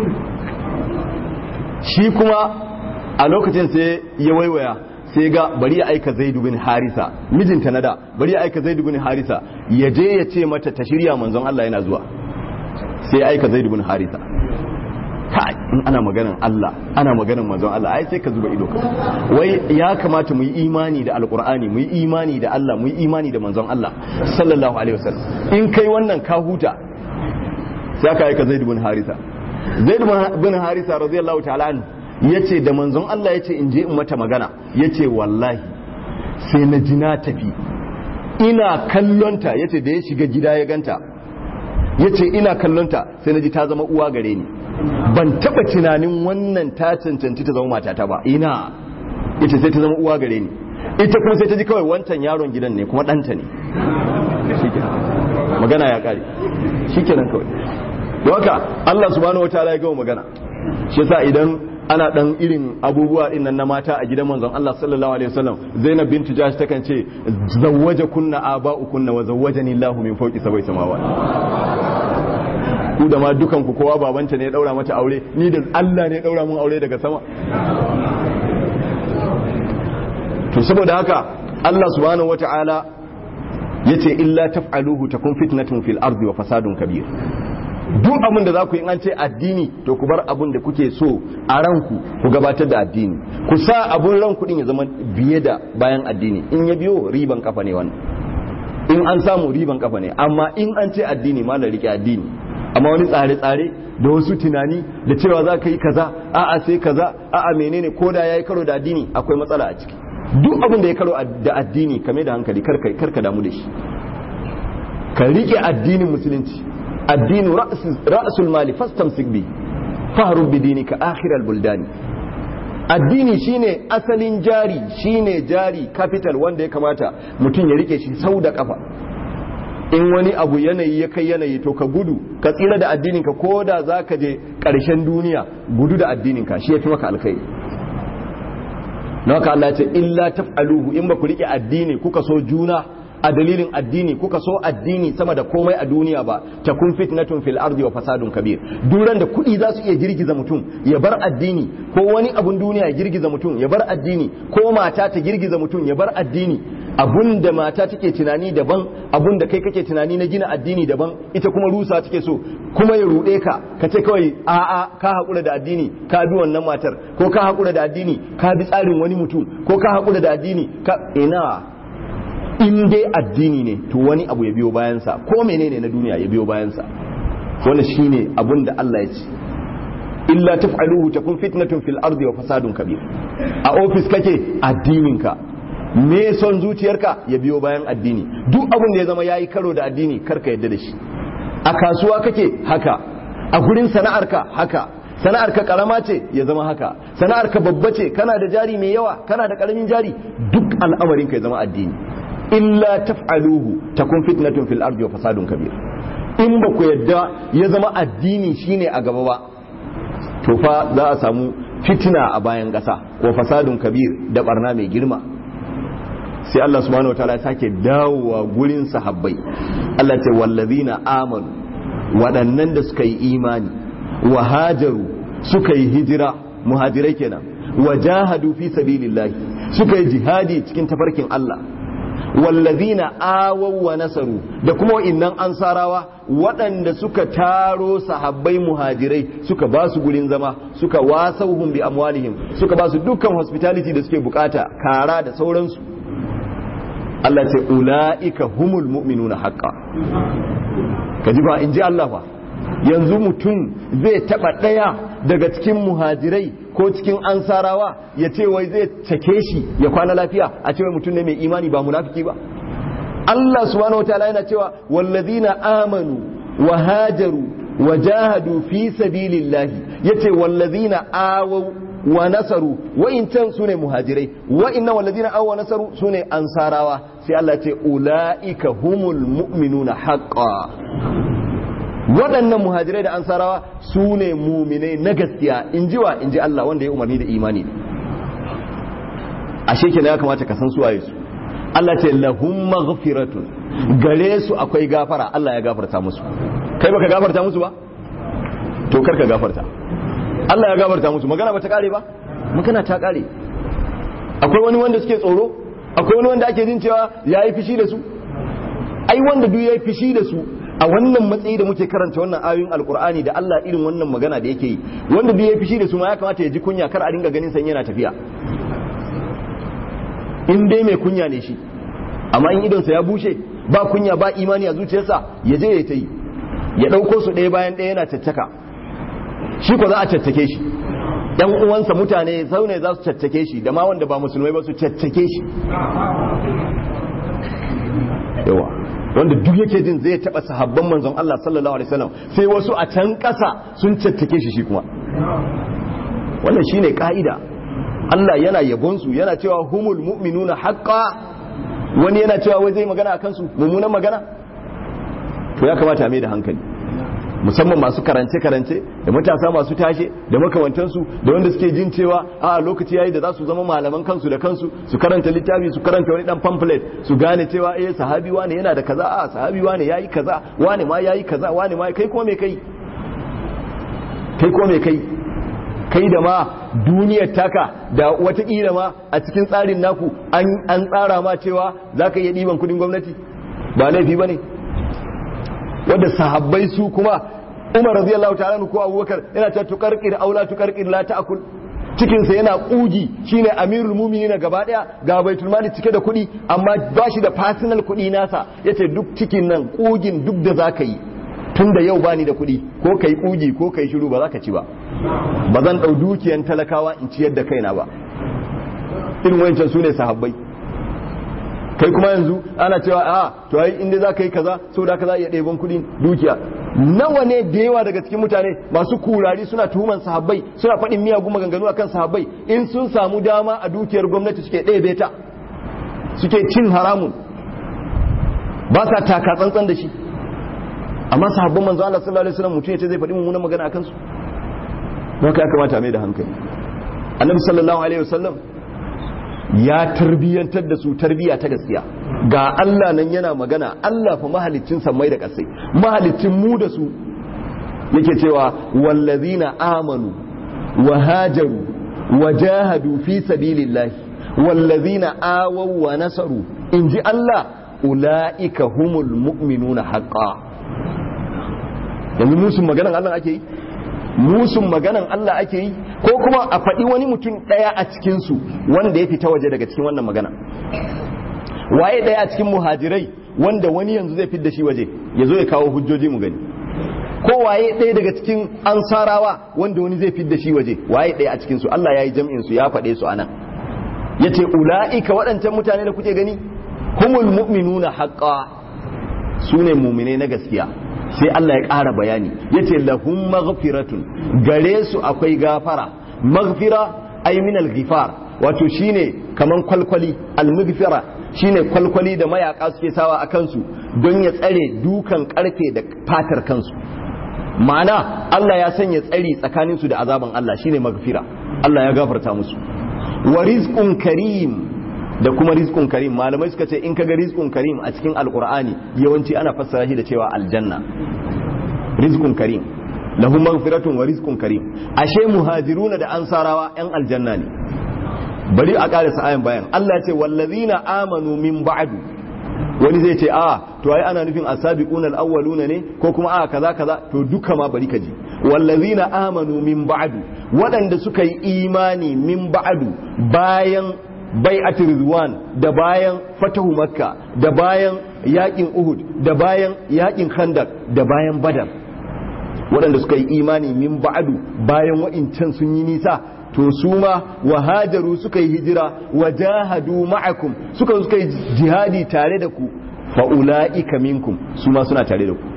shi kuma a lokacin sai ya waiwaya sai ga bari ya aika Zaidu bin Harisa mijinta na da bari ya aika Zaidu bin Harisa ya je ya ce mata ta shirya manzon Allah yana zuwa sai ya aika Zaidu bin Harisa kai in ana maganan Allah ana maganan manzon Allah ai sai ka zuba ido ka wai ya kamata mu yi imani da alqur'ani mu yi imani da Allah mu yi imani da manzon Allah sallallahu alaihi wasallam in kai wannan ka huta sai aka aika Zaidu bin Harisa Zaidu bin Harisa radiyallahu ta'ala anhu yace da manzon Allah yace in je in mata magana yace wallahi sai na ji na tafi ina kallonta yace da ya shiga gida ya ganta yace ina kallonta sai na ji ta zama uwa gare ni ban taba tunanin wannan ta cancanci ta zama matata ba ina yace sai ta zama uwa gare ni ita kuma sai ta ji kawai wancan yaron gidan ne kuma ɗanta ne magana ya kare shikenan kawai don haka Allah subhanahu wataala ya gama magana shi yasa idan ana dan irin abubuwa din nan na mata a gidan manzon Allah sallallahu alaihi wasallam Zainab bintu Jahsh takan ce zawwaja kunna aba'ukunna wa zawwajani Allahu min fawqi sab'i samawat ku da ma dukan ku kowa babanta ne ya daura mata aure ni da Allah ne ya daura mun aure daga sama to saboda haka Allah subhanahu wataala yace illa taf'aluhu takun fitnatun fil ardi wa fasadun kabir duk abin da za ku yi an ce addini to ku bar abin da kuke so a ranku ku gabatar da addini ku sa abun ranku din ya zama biye da bayan addini in ya biyo riban kafa ne wannan in an samu riban kafa ne amma in an ce addini ma la rike addini amma wani tsare-tsare da wasu tunani da cewa za ka yi kaza a'a sai kaza a'a menene ko da yayi karo da addini akwai matsala a ciki duk abin da ya karo da addini kame da hankali karka karka damu da shi ka rike addinin musulunci addinu ra'sul mali fastamsik bi fahru bi dinika akhiral buldani addini shine asalin jari shine jari capital wanda ya kamata mutum ya rike shi sau da kafa in wani abu yanayi ya kai yanayi to ka gudu ka tsira da addininka ko da za ka je ƙarshen duniya gudu da addininka shi ya fi maka alkhairi na haka Allah ce illa taf'aluhu in ba ku rike addini kuka so juna a dalilin addini kuka so addini sama da komai a duniya ba takun fitnatun fil ardi wa fasadun kabir duran da kuɗi za su iya girgiza mutum ya bar addini ko wani abun duniya ya girgiza mutum ya bar addini ko mata ta girgiza mutum ya bar addini abun da mata take tunani daban abun da kai kake tunani na gina addini daban ita kuma rusa take so kuma ya ruɗe ka ka ce kawai a'a ka haƙura da addini ka bi wannan matar ko ka haƙura da addini ka bi tsarin wani mutum ko ka haƙura da addini ka ina in dai addini ne to wani abu ya biyo bayansa ko menene na duniya ya biyo bayansa wannan shine abun da Allah ya ce illa taf'aluhu takun fitnatun fil ardi wa fasadun kabir a office kake addininka me son zuciyarka ya biyo bayan addini duk abun da ya zama yayi karo da addini karka yadda da shi a kasuwa kake haka a gurin sana'arka haka sana'ar ka karama ce ya zama haka, sana'ar ka babba ce kana da jari mai yawa kana da karamin jari, duk al'amarin ka ya zama addini. illa taf'aluhu takun fitnatun fil ardi wa fasadun kabir. in ba ku yadda ya zama addini shine a gaba ba, to fa za a samu fitina a bayan ƙasa wa fasadun kabir da barna mai girma. sai Allah subhanahu wataala ya sake dawowa gurin sahabbai. Allah ce wallazina amanu, waɗannan da suka yi imani, wa hajaru suka yi hijira, muhajirai kenan, wa jahadu fi sabilillahi suka yi jihadi cikin tafarkin Allah, wallazina awaw wa nasaru, da kuma innan ansarawa waɗanda suka taro sahabbai muhajirai suka ba su gurin zama, suka wasauhum bi amwalihim, suka ba su dukkan hospitality da suke bukata, kara da sauransu. Allah ce ula'ika humul mu'minuna haqqan. Kaji ba in ji Allah ba, yanzu mutum zai taba daya daga cikin muhajirai ko cikin ansarawa ya ce wai zai cake shi ya kwana lafiya, a ce wai mutum ne mai imani ba munafiki ba. Allah subhanahu wataala yana cewa wallazina amanu wa hajaru wa jahadu fi sabilillahi, yace wallazina awaw wa nasaru, wa'incan sune muhajirai, wa'innan wallazina awaw wa nasaru sune ansarawa. sai Allah ce ulaika humul mu'minuna haqqan. waɗannan muhajirai da ansarawa su ne muminai na gaskiya, in ji wa in ji Allah wanda ya umarni da imani. ashe kenan ya kamata ka san su waye su. Allah ce lahum maghfiratun, gare su akwai gafara, Allah ya gafarta musu. kai baka gafarta musu ba, to karka gafarta. Allah ya gafarta musu, magana ba ta kare ba, magana ta kare. akwai wani wanda suke tsoro, akwai wani wanda ake jin cewa yayi fishi da su. ai wanda duk yayi fishi da su a wannan matsayi da muke karanta wannan ayoyin alkur'ani da Allah irin wannan magana da yake yi, wanda bai yi fishi da su ma ya kamata ya ji kunya, kar a dinga ganin san yana tafiya. in dai mai kunya ne shi, amma in idonsa ya bushe ba kunya ba imani a zuciyarsa, ya je ya ta yi, ya ɗauko su ɗaya bayan ɗaya yana caccaka. shi ko za a caccake shi, ɗan uwansa mutane sau ne za su caccake shi, da ma wanda ba musulmai ba su caccake shi. yawa wanda duk yake jin zai taba sahabban manzon Allah sallallahu alaihi wasallam, sai wasu a can kasa sun cattake shi shi kuma. wannan shine ka'ida. Allah yana yabon su, yana cewa humul mu'minuna haqqan, wani yana cewa wai zai magana akan su mummunan magana. to ya kamata a mai da hankali, musamman masu karance karance da matasa masu tashe da makamantansu, da wanda suke jin cewa a lokaci yayi da za su zama malaman kansu da kansu, su karanta littafi, su karanta wani dan pamphlet, su gane cewa eh sahabi wane yana da kaza, a sahabi wane yayi kaza, wane ma yayi kaza, wane ma kai ko me kai kai ko me kai kai da ma duniyar taka da watakila ma a cikin tsarin naku an tsara ma cewa zaka iya diban kudin gwamnati, ba laifi bane. wanda sahabbai su kuma Umar radiyallahu ta'ala ko Abubakar yana ta tukarqir aula tukarqir la ta'kul, cikin sa yana kugi, shine amirul mu'minin gaba daya, ga baitul mali cike da kuɗi amma ba shi da personal kuɗi nasa, yace duk cikin nan kugin duk da zaka yi tunda yau bani da kuɗi, ko kai kugi ko kai shiru ba zaka ci ba, ba zan dau dukiyan talakawa in ciyar da kaina ba. irin wancan sune sahabbai. kai kuma yanzu ana cewa a to ai inda za ka yi kaza saboda ka za iya ɗeban kuɗin dukiya. nawa ne da yawa daga cikin mutane masu kurari suna tuhuman sahabbai, suna faɗin miyagun maganganu akan sahabbai, in sun samu dama a dukiyar gwamnati suke ɗebe ta, suke cin haramun, ba sa taka tsantsan da shi. amma sahabban manzo Allah sallallahu alaihi wasallam mutum ya ce zai faɗi mummunan magana akan su, don haka ya kamata a mai da hankali. annabi sallallahu alaihi wasallam ya tarbiyyantar da su tarbiya ta gaskiya. ga Allah nan yana magana, Allah fa mahalicin sammai da ƙasai, mahalicin mu da su, yake cewa wallazina amanu wa hajaru wa jahadu fi sabilillahi wallazina awaw wa nasaru, inji Allah ulaika humul mu'minuna haqqan. yanzu musun maganan Allah ake yi, musun maganan Allah ake yi, ko kuma a faɗi wani mutum ɗaya a cikinsu wanda ya fita waje daga cikin wannan magana. waye ɗaya a cikin muhajirai wanda wani yanzu zai fidda shi waje ya zo ya kawo hujjoji mu gani? ko waye ɗaya daga cikin ansarawa wanda wani zai fidda shi waje? waye ɗaya a cikinsu? Allah ya yi jam'in su ya faɗe su anan, ya ce ula'ika waɗancan mutane da kuke gani humul mu'minuna haqqan, su ne muminai na gaskiya. sai Allah ya ƙara bayani yace lahum maghfiratun gare su akwai gafara maghfira ay min al-ghifar wato shine kaman kwalkwali al-maghfira shine kwalkwali da mayaka suke sawa a kansu don ya tsare dukan karfe da fatar kansu ma'ana Allah ya sanya tsari tsakanin su da azaban Allah shine maghfira Allah ya gafarta musu wa rizqun karim da kuma rizqun karim malamai suka ce in kaga rizqun karim a cikin alqur'ani yawanci ana fassara shi da cewa aljanna rizqun karim lahum maghfiratun wa rizqun karim ashe muhajiruna da ansarawa yan aljanna ne bari a karasa ayan bayan Allah ya ce wallazina amanu min ba'du wani zai ce a to ai ana nufin asabiquna alawwaluna ne ko kuma a kaza kaza to duka ma bari ka ji wallazina amanu min ba'du waɗanda suka yi imani min ba'du bayan bai'at ridwan da bayan fatahu makka da bayan yakin uhud da bayan yakin khandaq da bayan badar waɗanda suka yi imani min ba'du bayan wa'incan sun yi nisa to su ma wahajaru suka yi hijira wajahadu ma'akum suka suka yi jihadi tare da ku fa ulaika minkum su ma suna tare da ku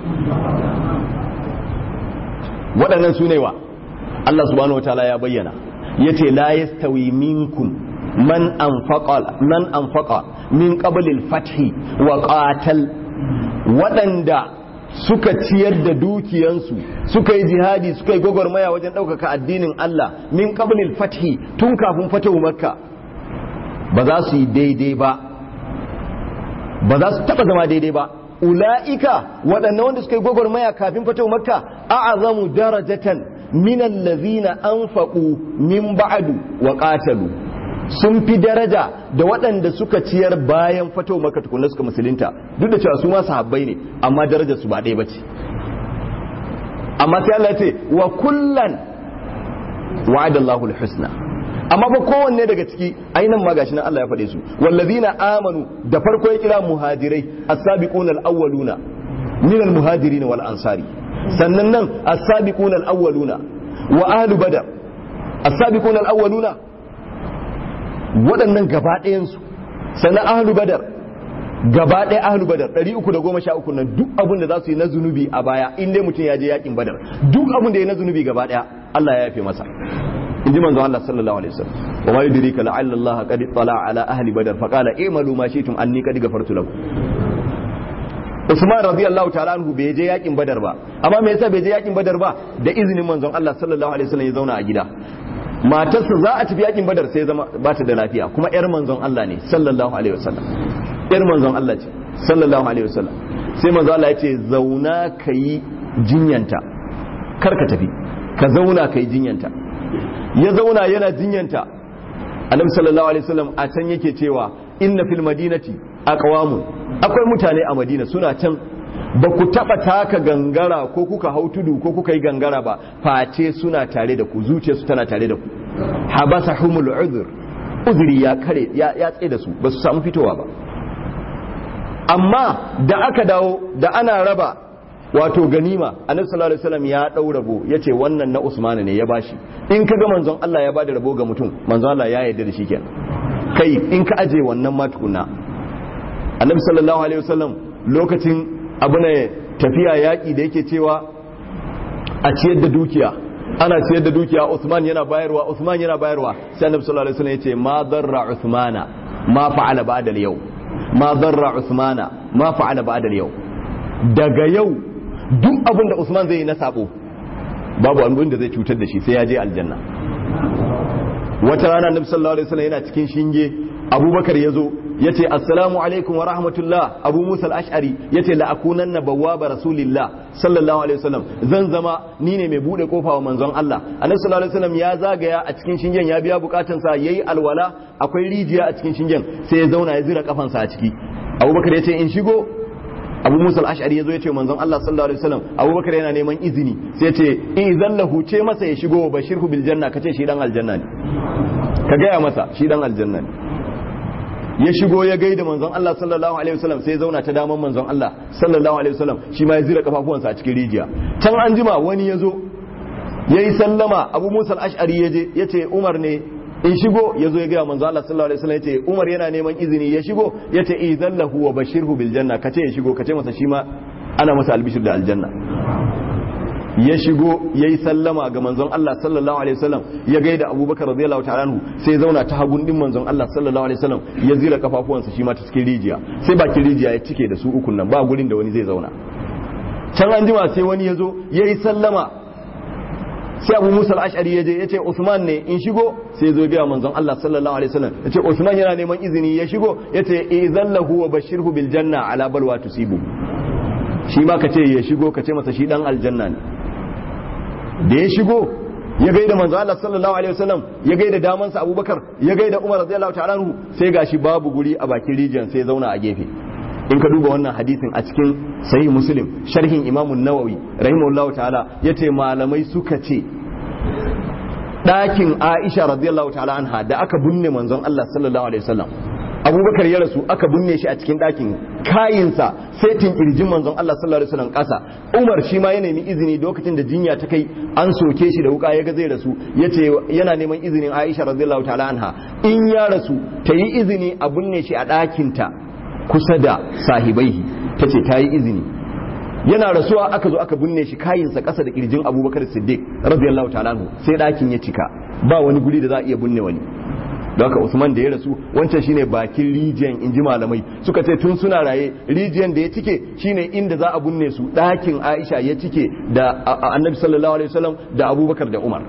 waɗannan su ne wa Allah subhanahu wataala ya bayyana yace la yastawi minkum man anfaqa man anfaqa min qabl al-fath wa qatal waɗanda suka ciyar da dukiyansu suka yi jihadi suka yi gwagwarmaya wajen ɗaukaka addinin Allah min qablil fathi tun kafin fatahu makka ba za su yi daidai ba ba za su taba zama daidai ba ula'ika waɗannan wanda suka yi gwagwarmaya kafin fatahu makka a'azamu darajatan min allazina anfaqu min ba'du wa qatalu sun fi daraja da waɗanda suka ciyar bayan fatahu makka tukunna suka musulunta duk da cewa su ma sahabbai ne amma darajar su ba ɗaya bace amma sai Allah ya ce wa kullan wa'ada Allahu al-husna amma ba kowanne daga ciki ainihin ma gashi nan Allah ya faɗe su wallazina amanu da farko ya kira muhajirai as-sabiquna al-awwaluna min al-muhajirin wal ansari sannan nan as-sabiquna al-awwaluna wa ahlu badar as-sabiquna al-awwaluna waɗannan gaba ɗayansu sannan ahlu badar gaba ɗaya ahlu badar ɗari uku da goma sha uku nan duk abin da za su yi na zunubi a baya in dai mutum ya je yakin badar duk abin da ya na zunubi gaba ɗaya Allah ya yafe masa in ji manzo Allah sallallahu alaihi wasallam wa ma yudrika la'alla Allah qad tala ala ahli badar fa qala i'malu ma shi'tum anni qad ghafartu lakum Usman radiyallahu ta'ala anhu bai je yakin badar ba amma me yasa bai je yakin badar ba da izinin manzon Allah sallallahu alaihi wasallam ya zauna a gida matarsa za a tafi yakin badar sai zama ba ta da lafiya kuma yar manzon Allah ne sallallahu alaihi wasallam yar manzon Allah ce sallallahu alaihi wasallam sai manzon Allah ya ce zauna kai jinyanta kar ka tafi ka zauna kai jinyanta ya zauna yana jinyanta annabi sallallahu alaihi wasallam a can yake cewa inna fil madinati aqwamun akwai mutane a Madina suna can ba ku taba taka gangara ko kuka hau tudu ko kuka yi gangara ba face suna tare da ku zuciyarsu tana tare da ku habasahumul uzr uzuri ya kare ya ya tsaye da su ba su samu fitowa ba amma da aka dawo da ana raba wato ganima annabi sallallahu alaihi wasallam ya dau rabo yace wannan na Usman ne ya bashi in kaga manzon Allah ya bada rabo ga mutum manzon Allah ya yarda da shi kenan kai in ka aje wannan ma tukunna annabi sallallahu alaihi wasallam lokacin abu ne tafiya yaƙi da yake cewa a ciyar da dukiya ana ciyar da dukiya Usman yana bayarwa Usman yana bayarwa sai Annabi sallallahu alaihi wasallam yace ma darra Usmana ma fa'ala ba'da al-yau ma darra Usmana ma fa'ala ba'da al-yau daga yau duk abin da Usman zai yi na sabo babu abin da zai cutar da shi sai ya je aljanna wata rana Annabi sallallahu alaihi wasallam yana cikin shinge Abubakar yazo yace assalamu alaikum wa rahmatullah Abu Musa al-Ash'ari yace la akunanna bawwaba rasulillah sallallahu alaihi wasallam zan zama ni ne mai bude kofa wa manzon Allah annabi sallallahu alaihi wasallam ya zagaya a cikin shingen ya biya bukatun sa yayi alwala akwai rijiya a cikin shingen sai ya zauna ya zira kafansa a ciki Abubakar yace in shigo Abu Musa al-Ash'ari yazo yace manzon Allah sallallahu alaihi wasallam Abubakar yana neman izini sai yace idan lahu ce masa ya shigo bashirhu bil janna kace shi dan aljanna ne ka gaya masa shi dan aljanna ne ya shigo ya gaida manzon Allah sallallahu alaihi wasallam sai ya zauna ta daman manzon Allah sallallahu alaihi wasallam shi ma ya zira kafafuwansa a cikin rijiya can an jima wani yazo yayi sallama Abu Musa al-Ash'ari yaje yace Umar ne in shigo yazo ya ga manzon Allah sallallahu alaihi wasallam yace Umar yana neman izini ya shigo yace idan lahu wa bashirhu bil janna kace ya shigo kace masa shi ma ana masa albishir da aljanna. Ya shigo ya yi sallama ga manzon Allah sallallahu alaihi wasallam, ya gaida Abubakar radiyallahu ta'ala anhu, sai zauna ta hagun din manzon Allah sallallahu alaihi wasallam, ya zira kafafuwansa shi ma ta cikin rijiya, sai bakin rijiya ya cike da su ukun nan, ba gurin da wani zai zauna. Can an jima sai wani ya zo ya yi sallama, sai Abu Musa al-Ash'ari ya je ya ce Usman ne in shigo, sai ya zo ga manzon Allah sallallahu alaihi wasallam, ya ce Usman yana neman izini ya shigo, ya ce idzan lahu wa bashirhu bil janna ala balwa tusibu. Shi ma ka ce ya shigo, ka ce masa shi dan aljanna ne. Da ya shigo ya gaida manzo Allah sallallahu alaihi wasallam, ya gaida damansa Abubakar, ya gaida Umar radiyallahu ta'ala anhu, sai gashi babu guri a bakin rijiyar, sai zauna a gefe. In ka duba wannan hadisin a cikin sahih Muslim sharhin Imam an-Nawawi rahimahullahu ta'ala, yace malamai suka ce ɗakin Aisha radiyallahu ta'ala anha da aka binne manzon Allah sallallahu alaihi wasallam, Abubakar ya rasu aka binne shi a cikin ɗakin, kayinsa setin kirjin manzon Allah sallallahu alaihi wasallam ƙasa. Umar shi ma ya nemi izini lokacin da jinya ta kai an soke shi da wuka ya ga zai rasu, yace yana neman izinin Aisha radiyallahu ta'ala anha in ya rasu ta yi izini a binne shi a ɗakin ta kusa da sahibaihi, tace ta yi izini. Yana rasuwa aka zo aka binne shi kayinsa ƙasa da kirjin Abubakar Siddiq radiyallahu ta'ala anhu, sai ɗakin ya cika, ba wani guri da za a iya binne wani. Don haka Usman da ya rasu wancan shine bakin rijiyan, inji malamai suka ce tun suna raye rijiyan da ya cike shine inda za a binne su, ɗakin Aisha ya cike da Annabi sallallahu alaihi wasallam da Abubakar da Umar.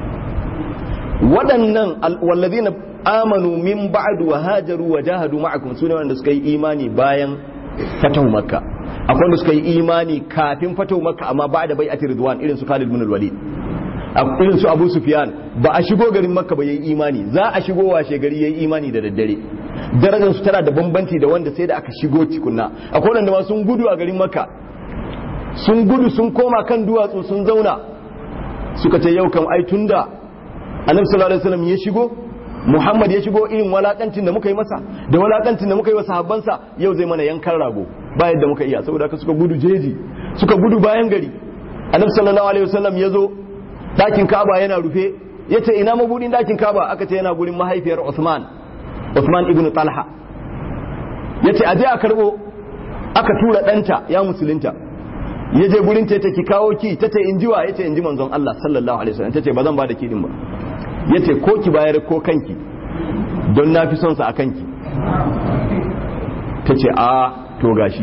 Waɗannan wallazina amanu min ba'du wa hajaru wa jahadu ma'akum sune wanda suka yi imani bayan fatahu Makka. Akwai wanda suka yi imani kafin fatahu Makka amma ba'da bai'ati Ridwan, irin su Khalid ibn al-Walid, irin su Abu Sufyan. Ba a shigo garin Makka ba yayi imani, za a shigo washe gari yayi imani da daddare. Darajar su tana da bambanci da wanda sai da aka shigo cikunna. Akwai wanda ma sun gudu a garin Makka, sun gudu sun koma kan duwatsu sun zauna, suka ce yau kam ai tunda Annabi sallallahu alaihi wasallam ya shigo, Muhammad ya shigo, irin walakancin da muka yi masa da walakancin da muka yi wa sahabbansa, yau zai mana yankan rago ba yadda muka iya. Saboda haka suka gudu jeji, suka gudu bayan gari. Annabi sallallahu alaihi wasallam ya zo dakin Kaaba yana rufe, yace ina mabudin dakin Kaaba, aka ce yana gurin mahaifiyar Uthman, Uthman ibn Talha. Yace aje a karbo, aka tura danta ya musulunta, yaje gurin ta ki kawo ki, tace injiwa, yace inji manzon Allah sallallahu alaihi wasallam, tace bazan ba da ki din ba, yace ko ki bayar ko kanki, don nafi son sa akan ki. Tace a to gashi,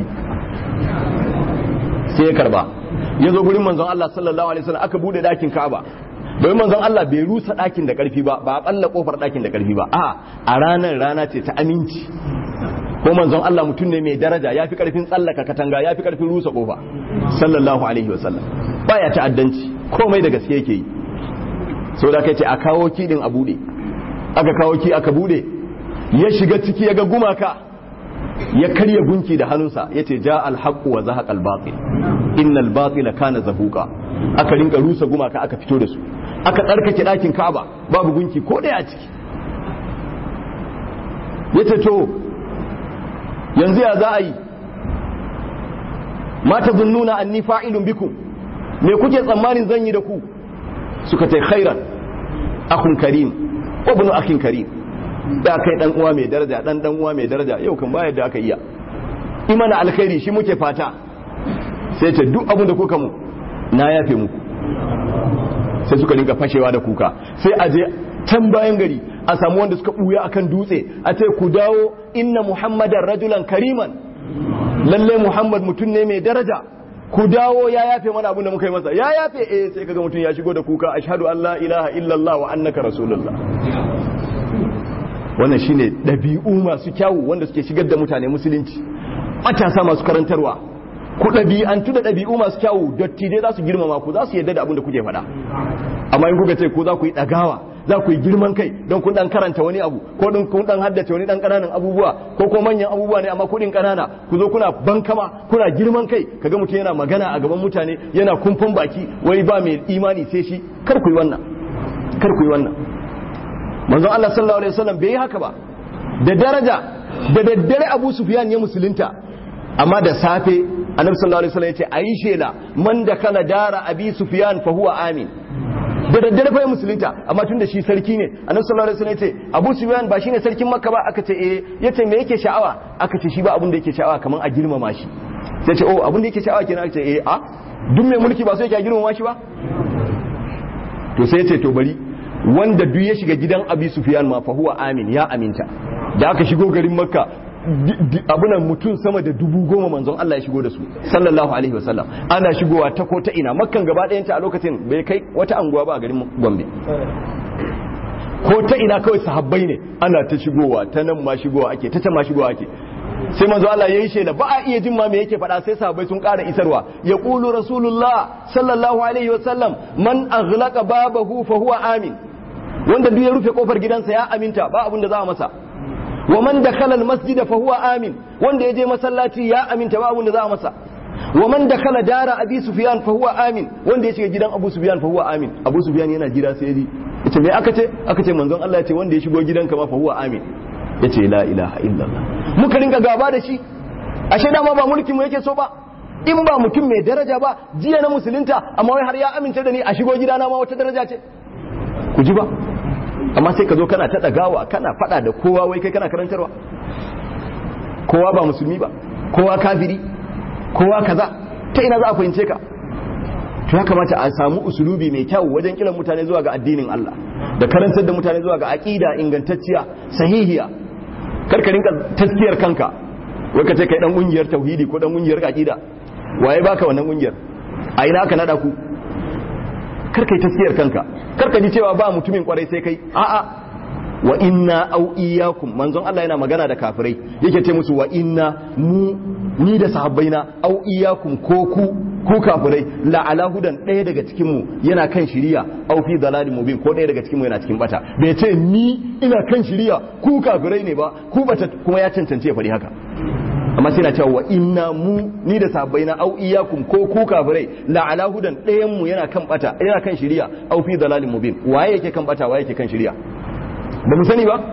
sai ya karba. Ya zo gurin manzon Allah sallallahu alaihi wasallam, aka bude dakin Ka'aba. Domin manzon Allah bai rusa dakin da karfi ba, ba a balla kofar dakin da karfi ba. A a ranar rana ce ta aminci. Ko manzon Allah mutum ne mai daraja, yafi karfin tsallaka katanga, yafi karfin rusa kofa sallallahu alaihi wasallam. Baya ta'addanci, komai da gaske yake yi. So da kai ce a kawo ki din a bude. Aka kawo ki aka bude. Ya shiga ciki ya ga gumaka, ya karya gunki da hannunsa, ya ce ja alhaqqu wa zahaqa albatil innal batila kana zahuqa. Aka rinka rusa gumaka aka fito da su, aka tsarkake dakin Ka'aba, babu gunki ko daya a ciki. Yace to yanzu ya za a yi, ma tazunnuna anni fa'ilun bikum, me kuke tsammanin zan yi da ku? Suka ce khairan akhun karim wa ibnu akhin karim, da kai dan uwa mai daraja, dan dan uwa mai daraja, yau kan bayar da aka iya imana alkhairi shi muke fata. Sai ce duk abin da kuka mu na yafe muku. Sai suka dinga fashewa da kuka. Sai a je can bayan gari a samu wanda suka buya akan dutse, a ce ku dawo, inna muhammadan rajulan kariman, lalle Muhammad mutum ne mai daraja, ku dawo, ya yafe mana abin da muka yi masa, ya yafe. Eh sai kaga mutum ya shigo da kuka, ashhadu an la ilaha illallah wa annaka rasulullah. Wannan shine ɗabi'u masu kyawu wanda suke shigar da mutane musulunci. Matasa masu karantarwa, ku ɗabi'antu da ɗabi'u masu kyawu, dattijai za su girmama ku, za su yarda da abin da kuke faɗa. Amma in kuka ce ko za ku yi ɗagawa, za ku yi girman kai don kun ɗan karanta wani abu, ko don kun ɗan haddace wani ɗan ƙananan abubuwa, ko ko manyan abubuwa ne amma kuɗin ƙanana, ku zo kuna bankama, kuna girman kai, kaga mutum yana magana a gaban mutane, yana kumfan baki, wai ba mai imani sai shi. Kar ku yi wannan, kar ku yi wannan. Manzon Allah sallallahu alaihi wasallam bai yi haka ba. Da daraja da daddare Abu Sufyan ya musulunta, amma da safe Annabi sallallahu alaihi wasallam ya ce ayi shela, man da kala dara Abi Sufyan fa huwa amin. Da daddare fa ya musulunta, amma tun da shi sarki ne, Annabi sallallahu alaihi wasallam ya ce Abu Sufyan ba shine sarkin Makka ba, aka ce eh, yace me yake sha'awa, aka ce shi ba abin da yake sha'awa kaman a girmama shi. sai ce oh abin da yake sha'awa kenan ce eh a duk mai mulki ba sai yake girmama shi ba to sai ce to bari wanda duk ya shiga gidan Abi Sufyan ma fa huwa amin ya aminta da aka shigo garin Makka abunan mutum sama da dubu goma manzon Allah ya shigo da su sallallahu alaihi wasallam ana shigowa ta ko ta ina Makkan gaba ɗayanta a lokacin bai kai wata anguwa ba a garin Gombe ko ta ina kawai sahabbai ne ana ta shigowa ta nan ma shigowa ake ta can ma shigowa ake sai manzo Allah yayi shela ba a iya jin ma me yake faɗa sai sahabbai sun ƙara isarwa ya qulu rasulullah sallallahu alaihi wasallam man aghlaqa babahu fa huwa amin wanda duk ya rufe kofar gidansa ya aminta ba abin da za a masa wa man dakhala almasjida fa huwa amin wanda ya je masallaci ya aminta ba abin da za a masa wa man dakhala dara abi sufyan fa huwa amin wanda ya shiga gidan abu sufyan fa huwa amin abu sufyan yana gida sai ji yace me aka ce aka ce manzon Allah ya ce wanda ya shigo gidanka ma fa huwa amin yace la ilaha illallah muka rinka gaba da shi ashe dama ba mulkin mu yake so ba in ba mutum mai daraja ba jiya na musulunta amma wai har ya aminta da ni a shigo gidana ma wata daraja ce ku ji ba amma sai ka zo kana ta dagawa kana fada da kowa wai kai kana karantarwa kowa ba musulmi ba kowa kafiri kowa kaza ta ina za a fahimce ka to ya kamata a samu usulubi mai kyau wajen kiran mutane zuwa ga addinin Allah da karantar da mutane zuwa ga aqida ingantacciya sahihiya kar ka rinka taskiyar kanka wai ka ce kai dan kungiyar tauhidi ko dan kungiyar aqida waye baka wannan kungiyar a ina aka nada ku kar kai taskiyar kanka kar ka ji cewa ba mutumin kwarai sai kai a'a wa inna au iyyakum manzon Allah yana magana da kafirai yake ce musu wa inna mu ni da sahabbaina au iyyakum ko ku ku kafirai la ala hudan ɗaya daga cikin mu yana kan shiriya au fi dalalin mubin ko ɗaya daga cikin mu yana cikin bata bai ce ni ina kan shiriya ku kafirai ne ba ku bata kuma ya cancance ya faɗi haka amma sai na cewa wa inna mu ni da sahabbaina au iyyakum ko ku kafirai la ala hudan ɗayan mu yana kan bata yana kan shiriya au fi dalalin mubin waye yake kan bata waye yake kan shiriya ba mu sani ba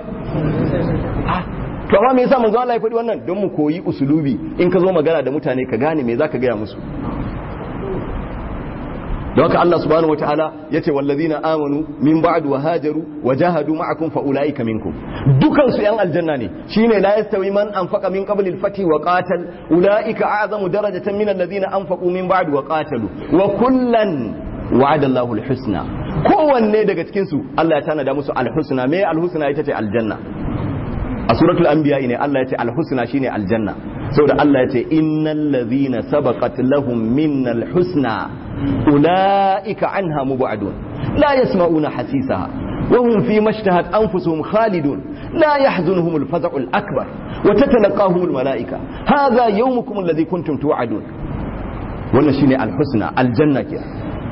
to amma me yasa manzo Allah ya faɗi wannan don mu koyi usulubi in ka zo magana da mutane ka gane me zaka gaya musu don haka Allah subhanahu wataala yace wallazina amanu min ba'd wa hajaru wa jahadu ma'akum fa ulaika minkum dukan su yan aljanna ne shine la yastawi man anfaqa min qabli al-fath wa qatal ulaika a'zamu darajatan min alladhina anfaqu min ba'd wa qatalu wa kullan wa'ada Allahu al-husna kowanne daga cikin su Allah ya tanada musu al-husna me al-husna ita ce aljanna a suratul anbiya ne Allah ya ce al-husna shine aljanna saboda Allah ya ce innal ladhina sabaqat lahum minnal husna ulaika anha mubadun la yasma'una hasisaha wa hum fi mashtahat anfusuhum khalidun la yahzunhum al-faza'u al-akbar wa tatalaqahum al-mala'ika hadha yawmukum alladhi kuntum tu'adun wannan shine al-husna aljanna ke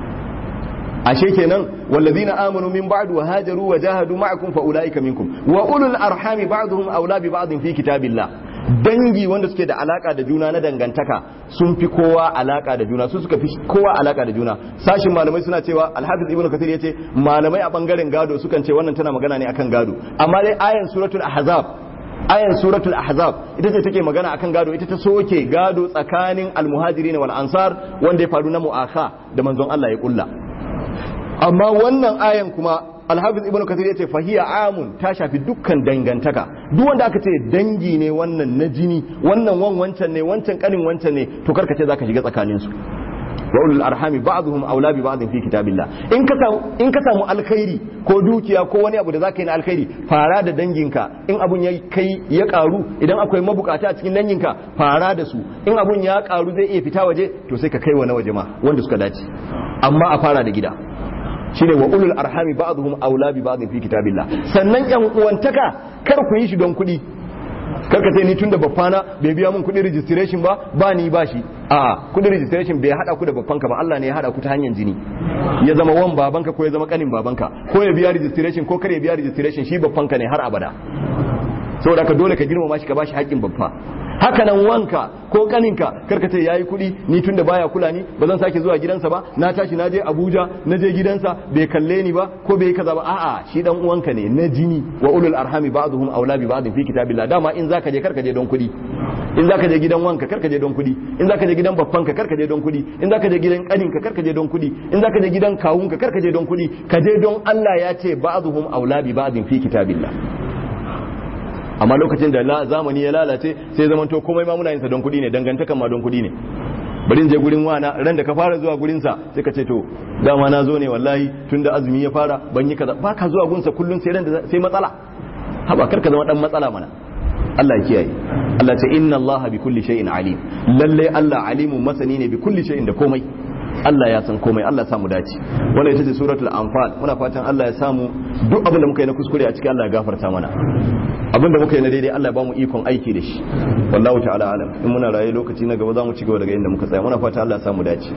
ashe kenan wallazina amanu min ba'du wa hajaru wa jahadu ma'akum fa ulaika minkum wa ulul arhami ba'dhum awla bi ba'dhin fi kitabillah dangi wanda suke da alaka da juna na dangantaka sun fi kowa alaka da juna su suka fi kowa alaka da juna sashin malamai suna cewa al-hafiz ibnu kathir yace malamai a bangaren gado sukan ce wannan tana magana ne akan gado amma dai ayan suratul ahzab ayan suratul ahzab ita ce take magana akan gado ita ta soke gado tsakanin al-muhajirin wal ansar wanda ya faru na mu'akha da manzon Allah ya kulla amma wannan ayan kuma alhafiz ibnu kathir yace fahiya amun ta shafi dukkan dangantaka duk wanda aka ce dangi ne wannan na jini wannan wan wancan ne wancan kanin wancan ne to karka ce zaka shiga tsakanin su wa ulul arhami ba'dhum awla bi ba'd fi kitabillah in ka samu in ka samu alkhairi ko dukiya ko wani abu da zaka yi na alkhairi fara da danginka in abun ya kai ya karu idan akwai mabukata a cikin danginka fara da su in abun ya karu zai iya fita waje to sai ka kai wa na waje ma wanda suka dace amma a fara da gida shine wa ulul arhami ba'dhum awla bi ba'd fi kitabillah sannan yan uwantaka kar ku yi shi don kuɗi kar ka sai ni tunda baffana bai biya min kuɗin registration ba ba ni ba shi a kuɗin registration bai hada ku da baffanka ba Allah ne ya hada ku ta hanyar jini ya zama wan babanka ko ya zama kanin babanka ko ya biya registration ko kar ya biya registration shi baffanka ne har abada saboda ka dole ka girmama shi ka bashi haƙƙin baffa haka nan wanka ko kaninka karka ce yayi kuɗi ni tunda baya kula ni ba zan sake zuwa gidansa ba na tashi na je Abuja na je gidansa bai kalle ni ba ko bai kaza ba a'a shi dan uwanka ne na jini wa ulul arhami ba'dhum awla bi ba'd fi kitabillah dama in zaka je karka je don kuɗi in zaka je gidan wanka karka je don kuɗi in zaka je gidan baffanka karka je don kuɗi in zaka je gidan kaninka karka je don kuɗi in zaka je gidan kawunka karka je don kuɗi ka je don Allah ya ce ba'dhum awla bi ba'd fi kitabillah amma lokacin da zamani ya lalace sai zaman to komai ma muna yin sa don kuɗi ne, dangantakan ma don kuɗi ne. Bari je gurin wana ran da ka fara zuwa gurin sa sai ka ce to dama na zo ne wallahi tunda azumi ya fara ban yi kaza, ba ka zuwa gunsa kullun sai ran da sai matsala, haba karka zama dan matsala mana. Allah ya kiyaye. Allah ce inna Allah bi kulli shay'in alim, lalle Allah alimun masani ne bi kulli shay'in da komai. Allah ya san komai. Allah ya samu dace. Wannan ita ce suratul anfal. Muna fatan Allah ya samu duk abin da muka yi na kuskure a cikin Allah ya gafarta mana, abin da muka yi na daidai Allah ya bamu ikon aiki da shi. Wallahu ta'ala alam. In muna raye lokaci na gaba za mu ci gaba daga inda muka tsaya. Muna fatan Allah ya samu dace.